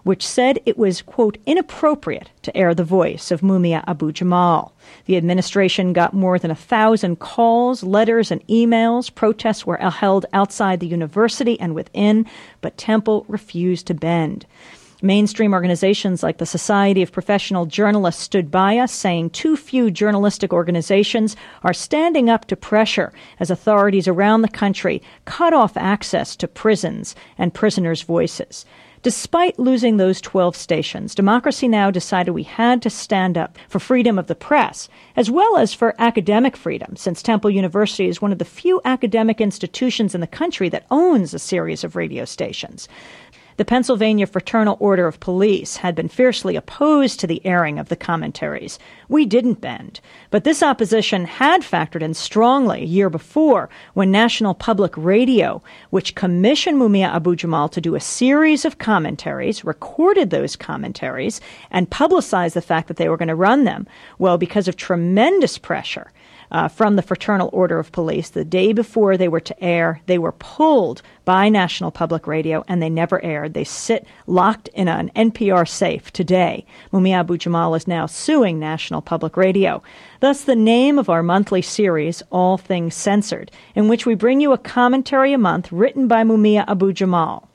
which said it was, quote, inappropriate to air the voice of Mumia Abu-Jamal. The administration got more than a thousand calls, letters, and emails. Protests were held outside the university and within, but Temple refused to bend. Mainstream organizations like the Society of Professional Journalists stood by us, saying too few journalistic organizations are standing up to pressure as authorities around the country cut off access to prisons and prisoners' voices. Despite losing those twelve stations, Democracy Now! Decided we had to stand up for freedom of the press, as well as for academic freedom, since Temple University is one of the few academic institutions in the country that owns a series of radio stations. The Pennsylvania Fraternal Order of Police had been fiercely opposed to the airing of the commentaries. We didn't bend. But this opposition had factored in strongly a year before when National Public Radio, which commissioned Mumia Abu-Jamal to do a series of commentaries, recorded those commentaries, and publicized the fact that they were going to run them, well, because of tremendous pressure Uh, from the Fraternal Order of Police, the day before they were to air, they were pulled by National Public Radio, and they never aired. They sit locked in an N P R safe today. Mumia Abu-Jamal is now suing National Public Radio. Thus, the name of our monthly series, All Things Censored, in which we bring you a commentary a month written by Mumia Abu-Jamal.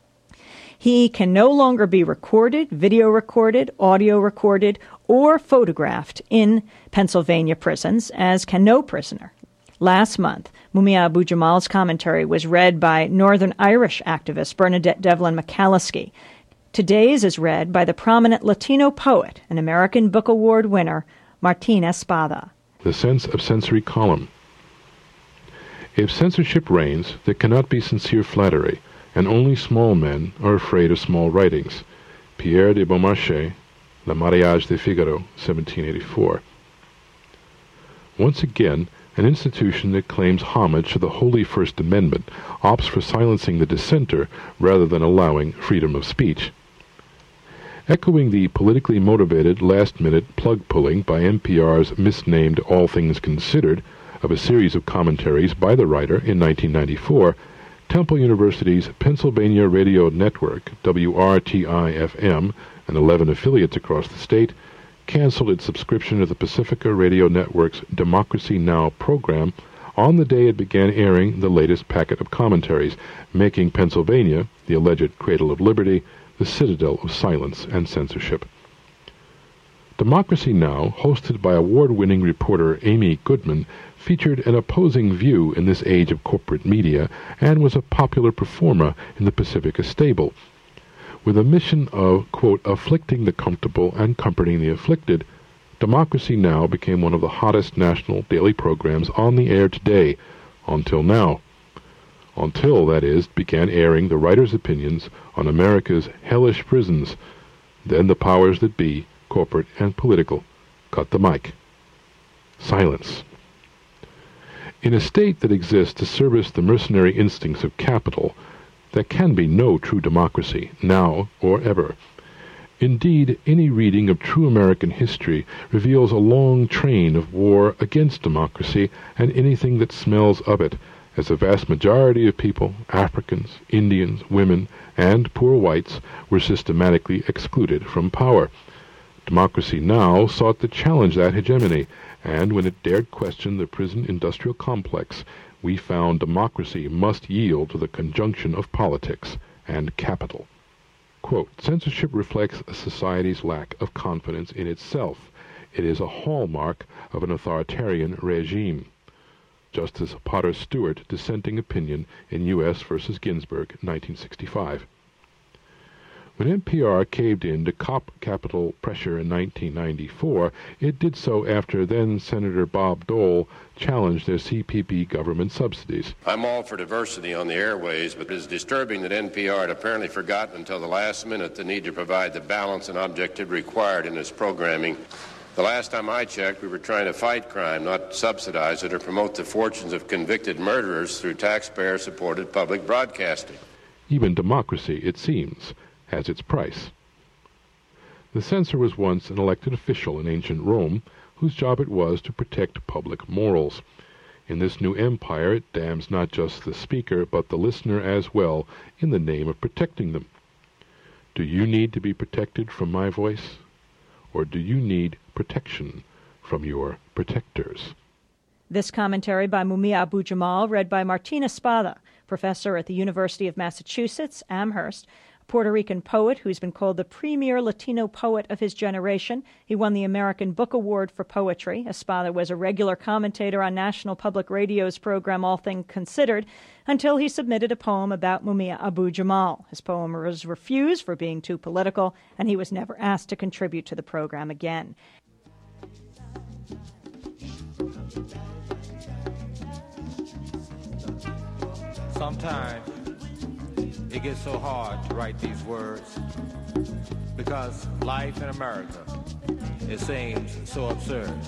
He can no longer be recorded, video recorded, audio recorded, or photographed in Pennsylvania prisons, as can no prisoner. Last month, Mumia Abu-Jamal's commentary was read by Northern Irish activist Bernadette Devlin McCalliskey. Today's is read by the prominent Latino poet and American Book Award winner, Martin Espada. The Sense of Sensory column. If censorship reigns, there cannot be sincere flattery, and only small men are afraid of small writings. Pierre de Beaumarchais, Le Mariage de Figaro, seventeen eighty-four. Once again, an institution that claims homage to the holy First Amendment opts for silencing the dissenter rather than allowing freedom of speech. Echoing the politically motivated last-minute plug-pulling by N P R's misnamed All Things Considered of a series of commentaries by the writer in nineteen ninety-four, Temple University's Pennsylvania Radio Network, W R T I F M, and eleven affiliates across the state, canceled its subscription to the Pacifica Radio Network's Democracy Now! Program on the day it began airing the latest packet of commentaries, making Pennsylvania, the alleged cradle of liberty, the citadel of silence and censorship. Democracy Now!, hosted by award-winning reporter Amy Goodman, featured an opposing view in this age of corporate media and was a popular performer in the Pacifica stable. With a mission of, quote, afflicting the comfortable and comforting the afflicted, Democracy Now! Became one of the hottest national daily programs on the air today, until now. Until, that is, began airing the writer's opinions on America's hellish prisons. Then the powers that be, corporate and political, cut the mic. Silence. In a state that exists to service the mercenary instincts of capital, there can be no true democracy, now or ever. Indeed, any reading of true American history reveals a long train of war against democracy and anything that smells of it, as the vast majority of people, Africans, Indians, women, and poor whites, were systematically excluded from power. Democracy Now! Sought to challenge that hegemony, and when it dared question the prison-industrial complex, we found democracy must yield to the conjunction of politics and capital. Quote, censorship reflects a society's lack of confidence in itself. It is a hallmark of an authoritarian regime. Justice Potter Stewart, dissenting opinion in U S versus Ginsburg, nineteen sixty-five. When N P R caved in to cop capital pressure in nineteen ninety-four, it did so after then-Senator Bob Dole challenged their C P B government subsidies. I'm all for diversity on the airways, but it is disturbing that N P R had apparently forgotten until the last minute the need to provide the balance and objectivity required in its programming. The last time I checked, we were trying to fight crime, not subsidize it or promote the fortunes of convicted murderers through taxpayer-supported public broadcasting. Even democracy, it seems, has its price. The censor was once an elected official in ancient Rome, whose job it was to protect public morals. In this new empire, it damns not just the speaker, but the listener as well, in the name of protecting them. Do you need to be protected from my voice? Or do you need protection from your protectors? This commentary by Mumia Abu-Jamal, read by Martina Spada, professor at the University of Massachusetts, Amherst, a Puerto Rican poet who's been called the premier Latino poet of his generation. He won the American Book Award for Poetry. Espada was a regular commentator on National Public Radio's program All Things Considered until he submitted a poem about Mumia Abu-Jamal. His poem was refused for being too political, and he was never asked to contribute to the program again. Sometimes it gets so hard to write these words because life in America, it seems so absurd.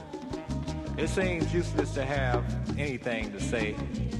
It seems useless to have anything to say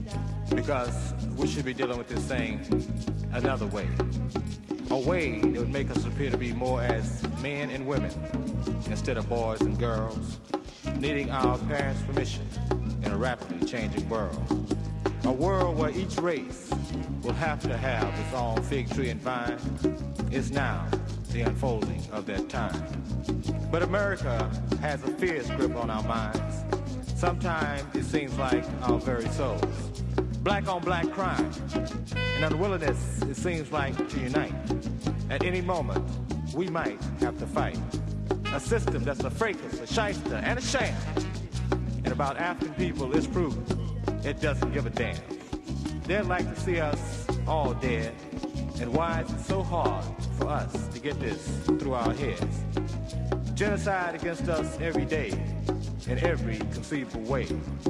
because we should be dealing with this thing another way. A way that would make us appear to be more as men and women instead of boys and girls, needing our parents' permission in a rapidly changing world. A world where each race will have to have its own fig tree and vine is now the unfolding of that time. But America has a fierce grip on our minds. Sometimes it seems like our very souls. Black on black crime and unwillingness, it seems like, to unite. At any moment, we might have to fight. A system that's a fracas, a shyster, and a sham. And about African people, it's proven it doesn't give a damn. They'd like to see us all dead. And why is it so hard for us to get this through our heads? Genocide against us every day, in every conceivable way,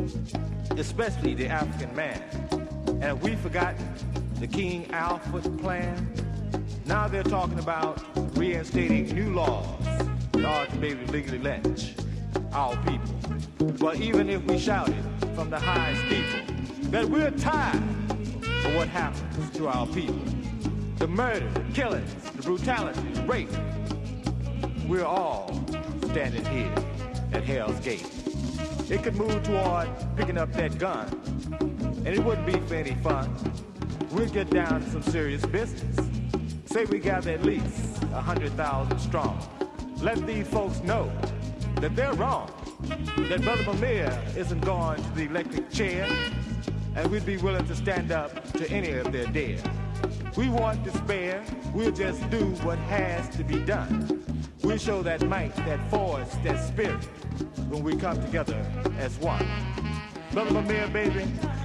especially the African man. And have we forgotten the King Alfred plan? Now they're talking about reinstating new laws in order to be able to legally lynch our people. But even if we shouted from the highest steeple that we're tired of what happens to our people, the murder, the killings, the brutality, the rape, we're all standing here at Hell's Gate. It could move toward picking up that gun, and it wouldn't be for any fun. We'll get down to some serious business. Say we gather at least a hundred thousand strong. Let these folks know that they're wrong, that Brother Mumia isn't going to the electric chair, and we'd be willing to stand up to any of their dare. We want to spare, we'll just do what has to be done. We'll show that might, that force, that spirit, when we come together as one. Brother Mumia, baby,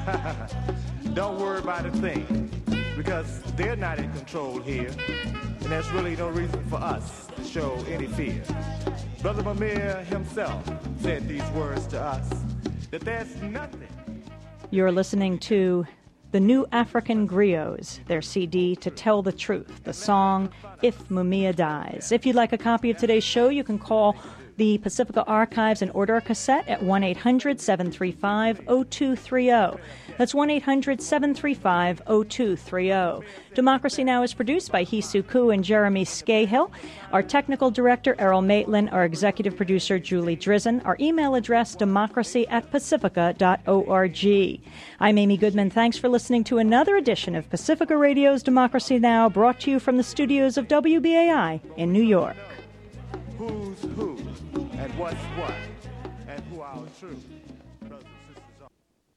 don't worry about a thing, because they're not in control here, and there's really no reason for us to show any fear. Brother Mumia himself said these words to us, that there's nothing. You're listening to the New African Griots, their C D, To Tell the Truth, the song, If Mumia Dies. If you'd like a copy of today's show, you can call the Pacifica Archives and order a cassette at one eight hundred seven three five oh two three oh. That's one eight hundred seven three five oh two three oh. Democracy Now! Is produced by Hisu Ku and Jeremy Scahill. Our technical director, Errol Maitland. Our executive producer, Julie Drizzen. Our email address, democracy at pacifica dot org. I'm Amy Goodman. Thanks for listening to another edition of Pacifica Radio's Democracy Now!, brought to you from the studios of W B A I in New York. Who's who, and what's what, and who our true brothers and sisters are.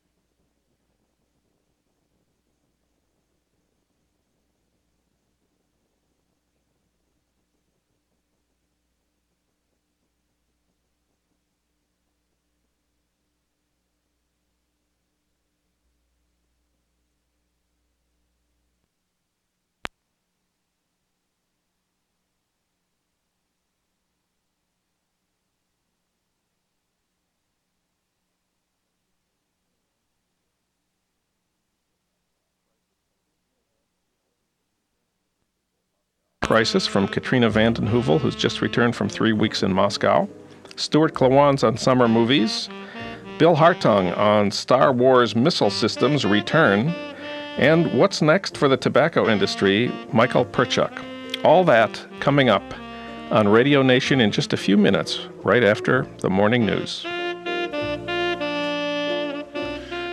Crisis from Katrina vanden Heuvel, who's just returned from three weeks in Moscow. Stuart Klawans on summer movies. Bill Hartung on Star Wars missile systems return. And what's next for the tobacco industry, Michael Perchuk. All that coming up on Radio Nation in just a few minutes, right after the morning news.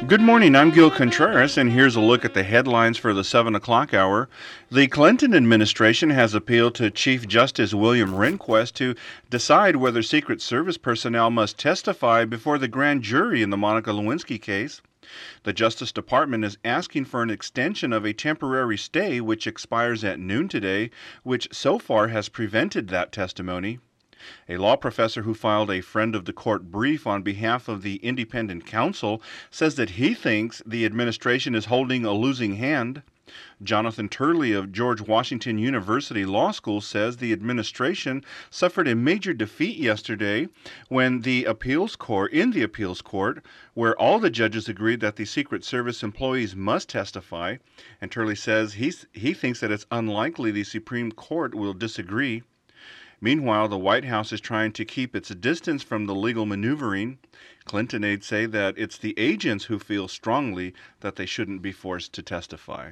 Good morning, I'm Gil Contreras, and here's a look at the headlines for the seven o'clock hour. The Clinton administration has appealed to Chief Justice William Rehnquist to decide whether Secret Service personnel must testify before the grand jury in the Monica Lewinsky case. The Justice Department is asking for an extension of a temporary stay which expires at noon today, which so far has prevented that testimony. A law professor who filed a friend of the court brief on behalf of the independent counsel says that he thinks the administration is holding a losing hand. Jonathan Turley of George Washington University Law School says the administration suffered a major defeat yesterday when the appeals court, in the appeals court, where all the judges agreed that the Secret Service employees must testify, and Turley says he's, he thinks that it's unlikely the Supreme Court will disagree. Meanwhile, the White House is trying to keep its distance from the legal maneuvering. Clinton aides say that it's the agents who feel strongly that they shouldn't be forced to testify.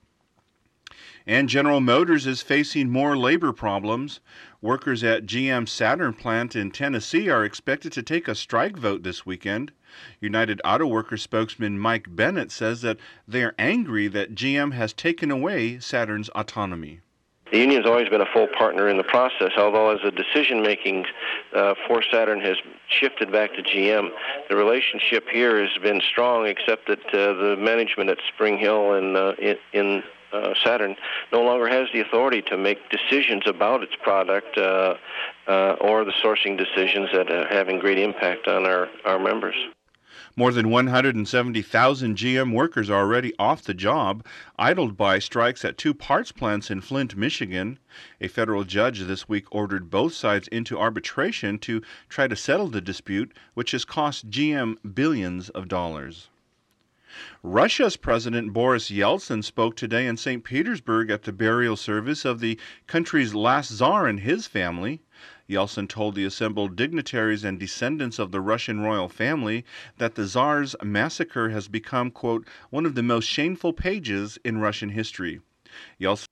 And General Motors is facing more labor problems. Workers at G M's Saturn plant in Tennessee are expected to take a strike vote this weekend. United Auto Workers spokesman Mike Bennett says that they are angry that G M has taken away Saturn's autonomy. The union's always been a full partner in the process, although as the decision-making uh, for Saturn has shifted back to G M, the relationship here has been strong, except that uh, the management at Spring Hill and uh, in, in uh, Saturn no longer has the authority to make decisions about its product uh, uh, or the sourcing decisions that are having great impact on our, our members. More than one hundred seventy thousand G M workers are already off the job, idled by strikes at two parts plants in Flint, Michigan. A federal judge this week ordered both sides into arbitration to try to settle the dispute, which has cost G M billions of dollars. Russia's President Boris Yeltsin spoke today in Saint Petersburg at the burial service of the country's last Tsar and his family. Yeltsin told the assembled dignitaries and descendants of the Russian royal family that the Tsar's massacre has become, quote, one of the most shameful pages in Russian history. Yeltsin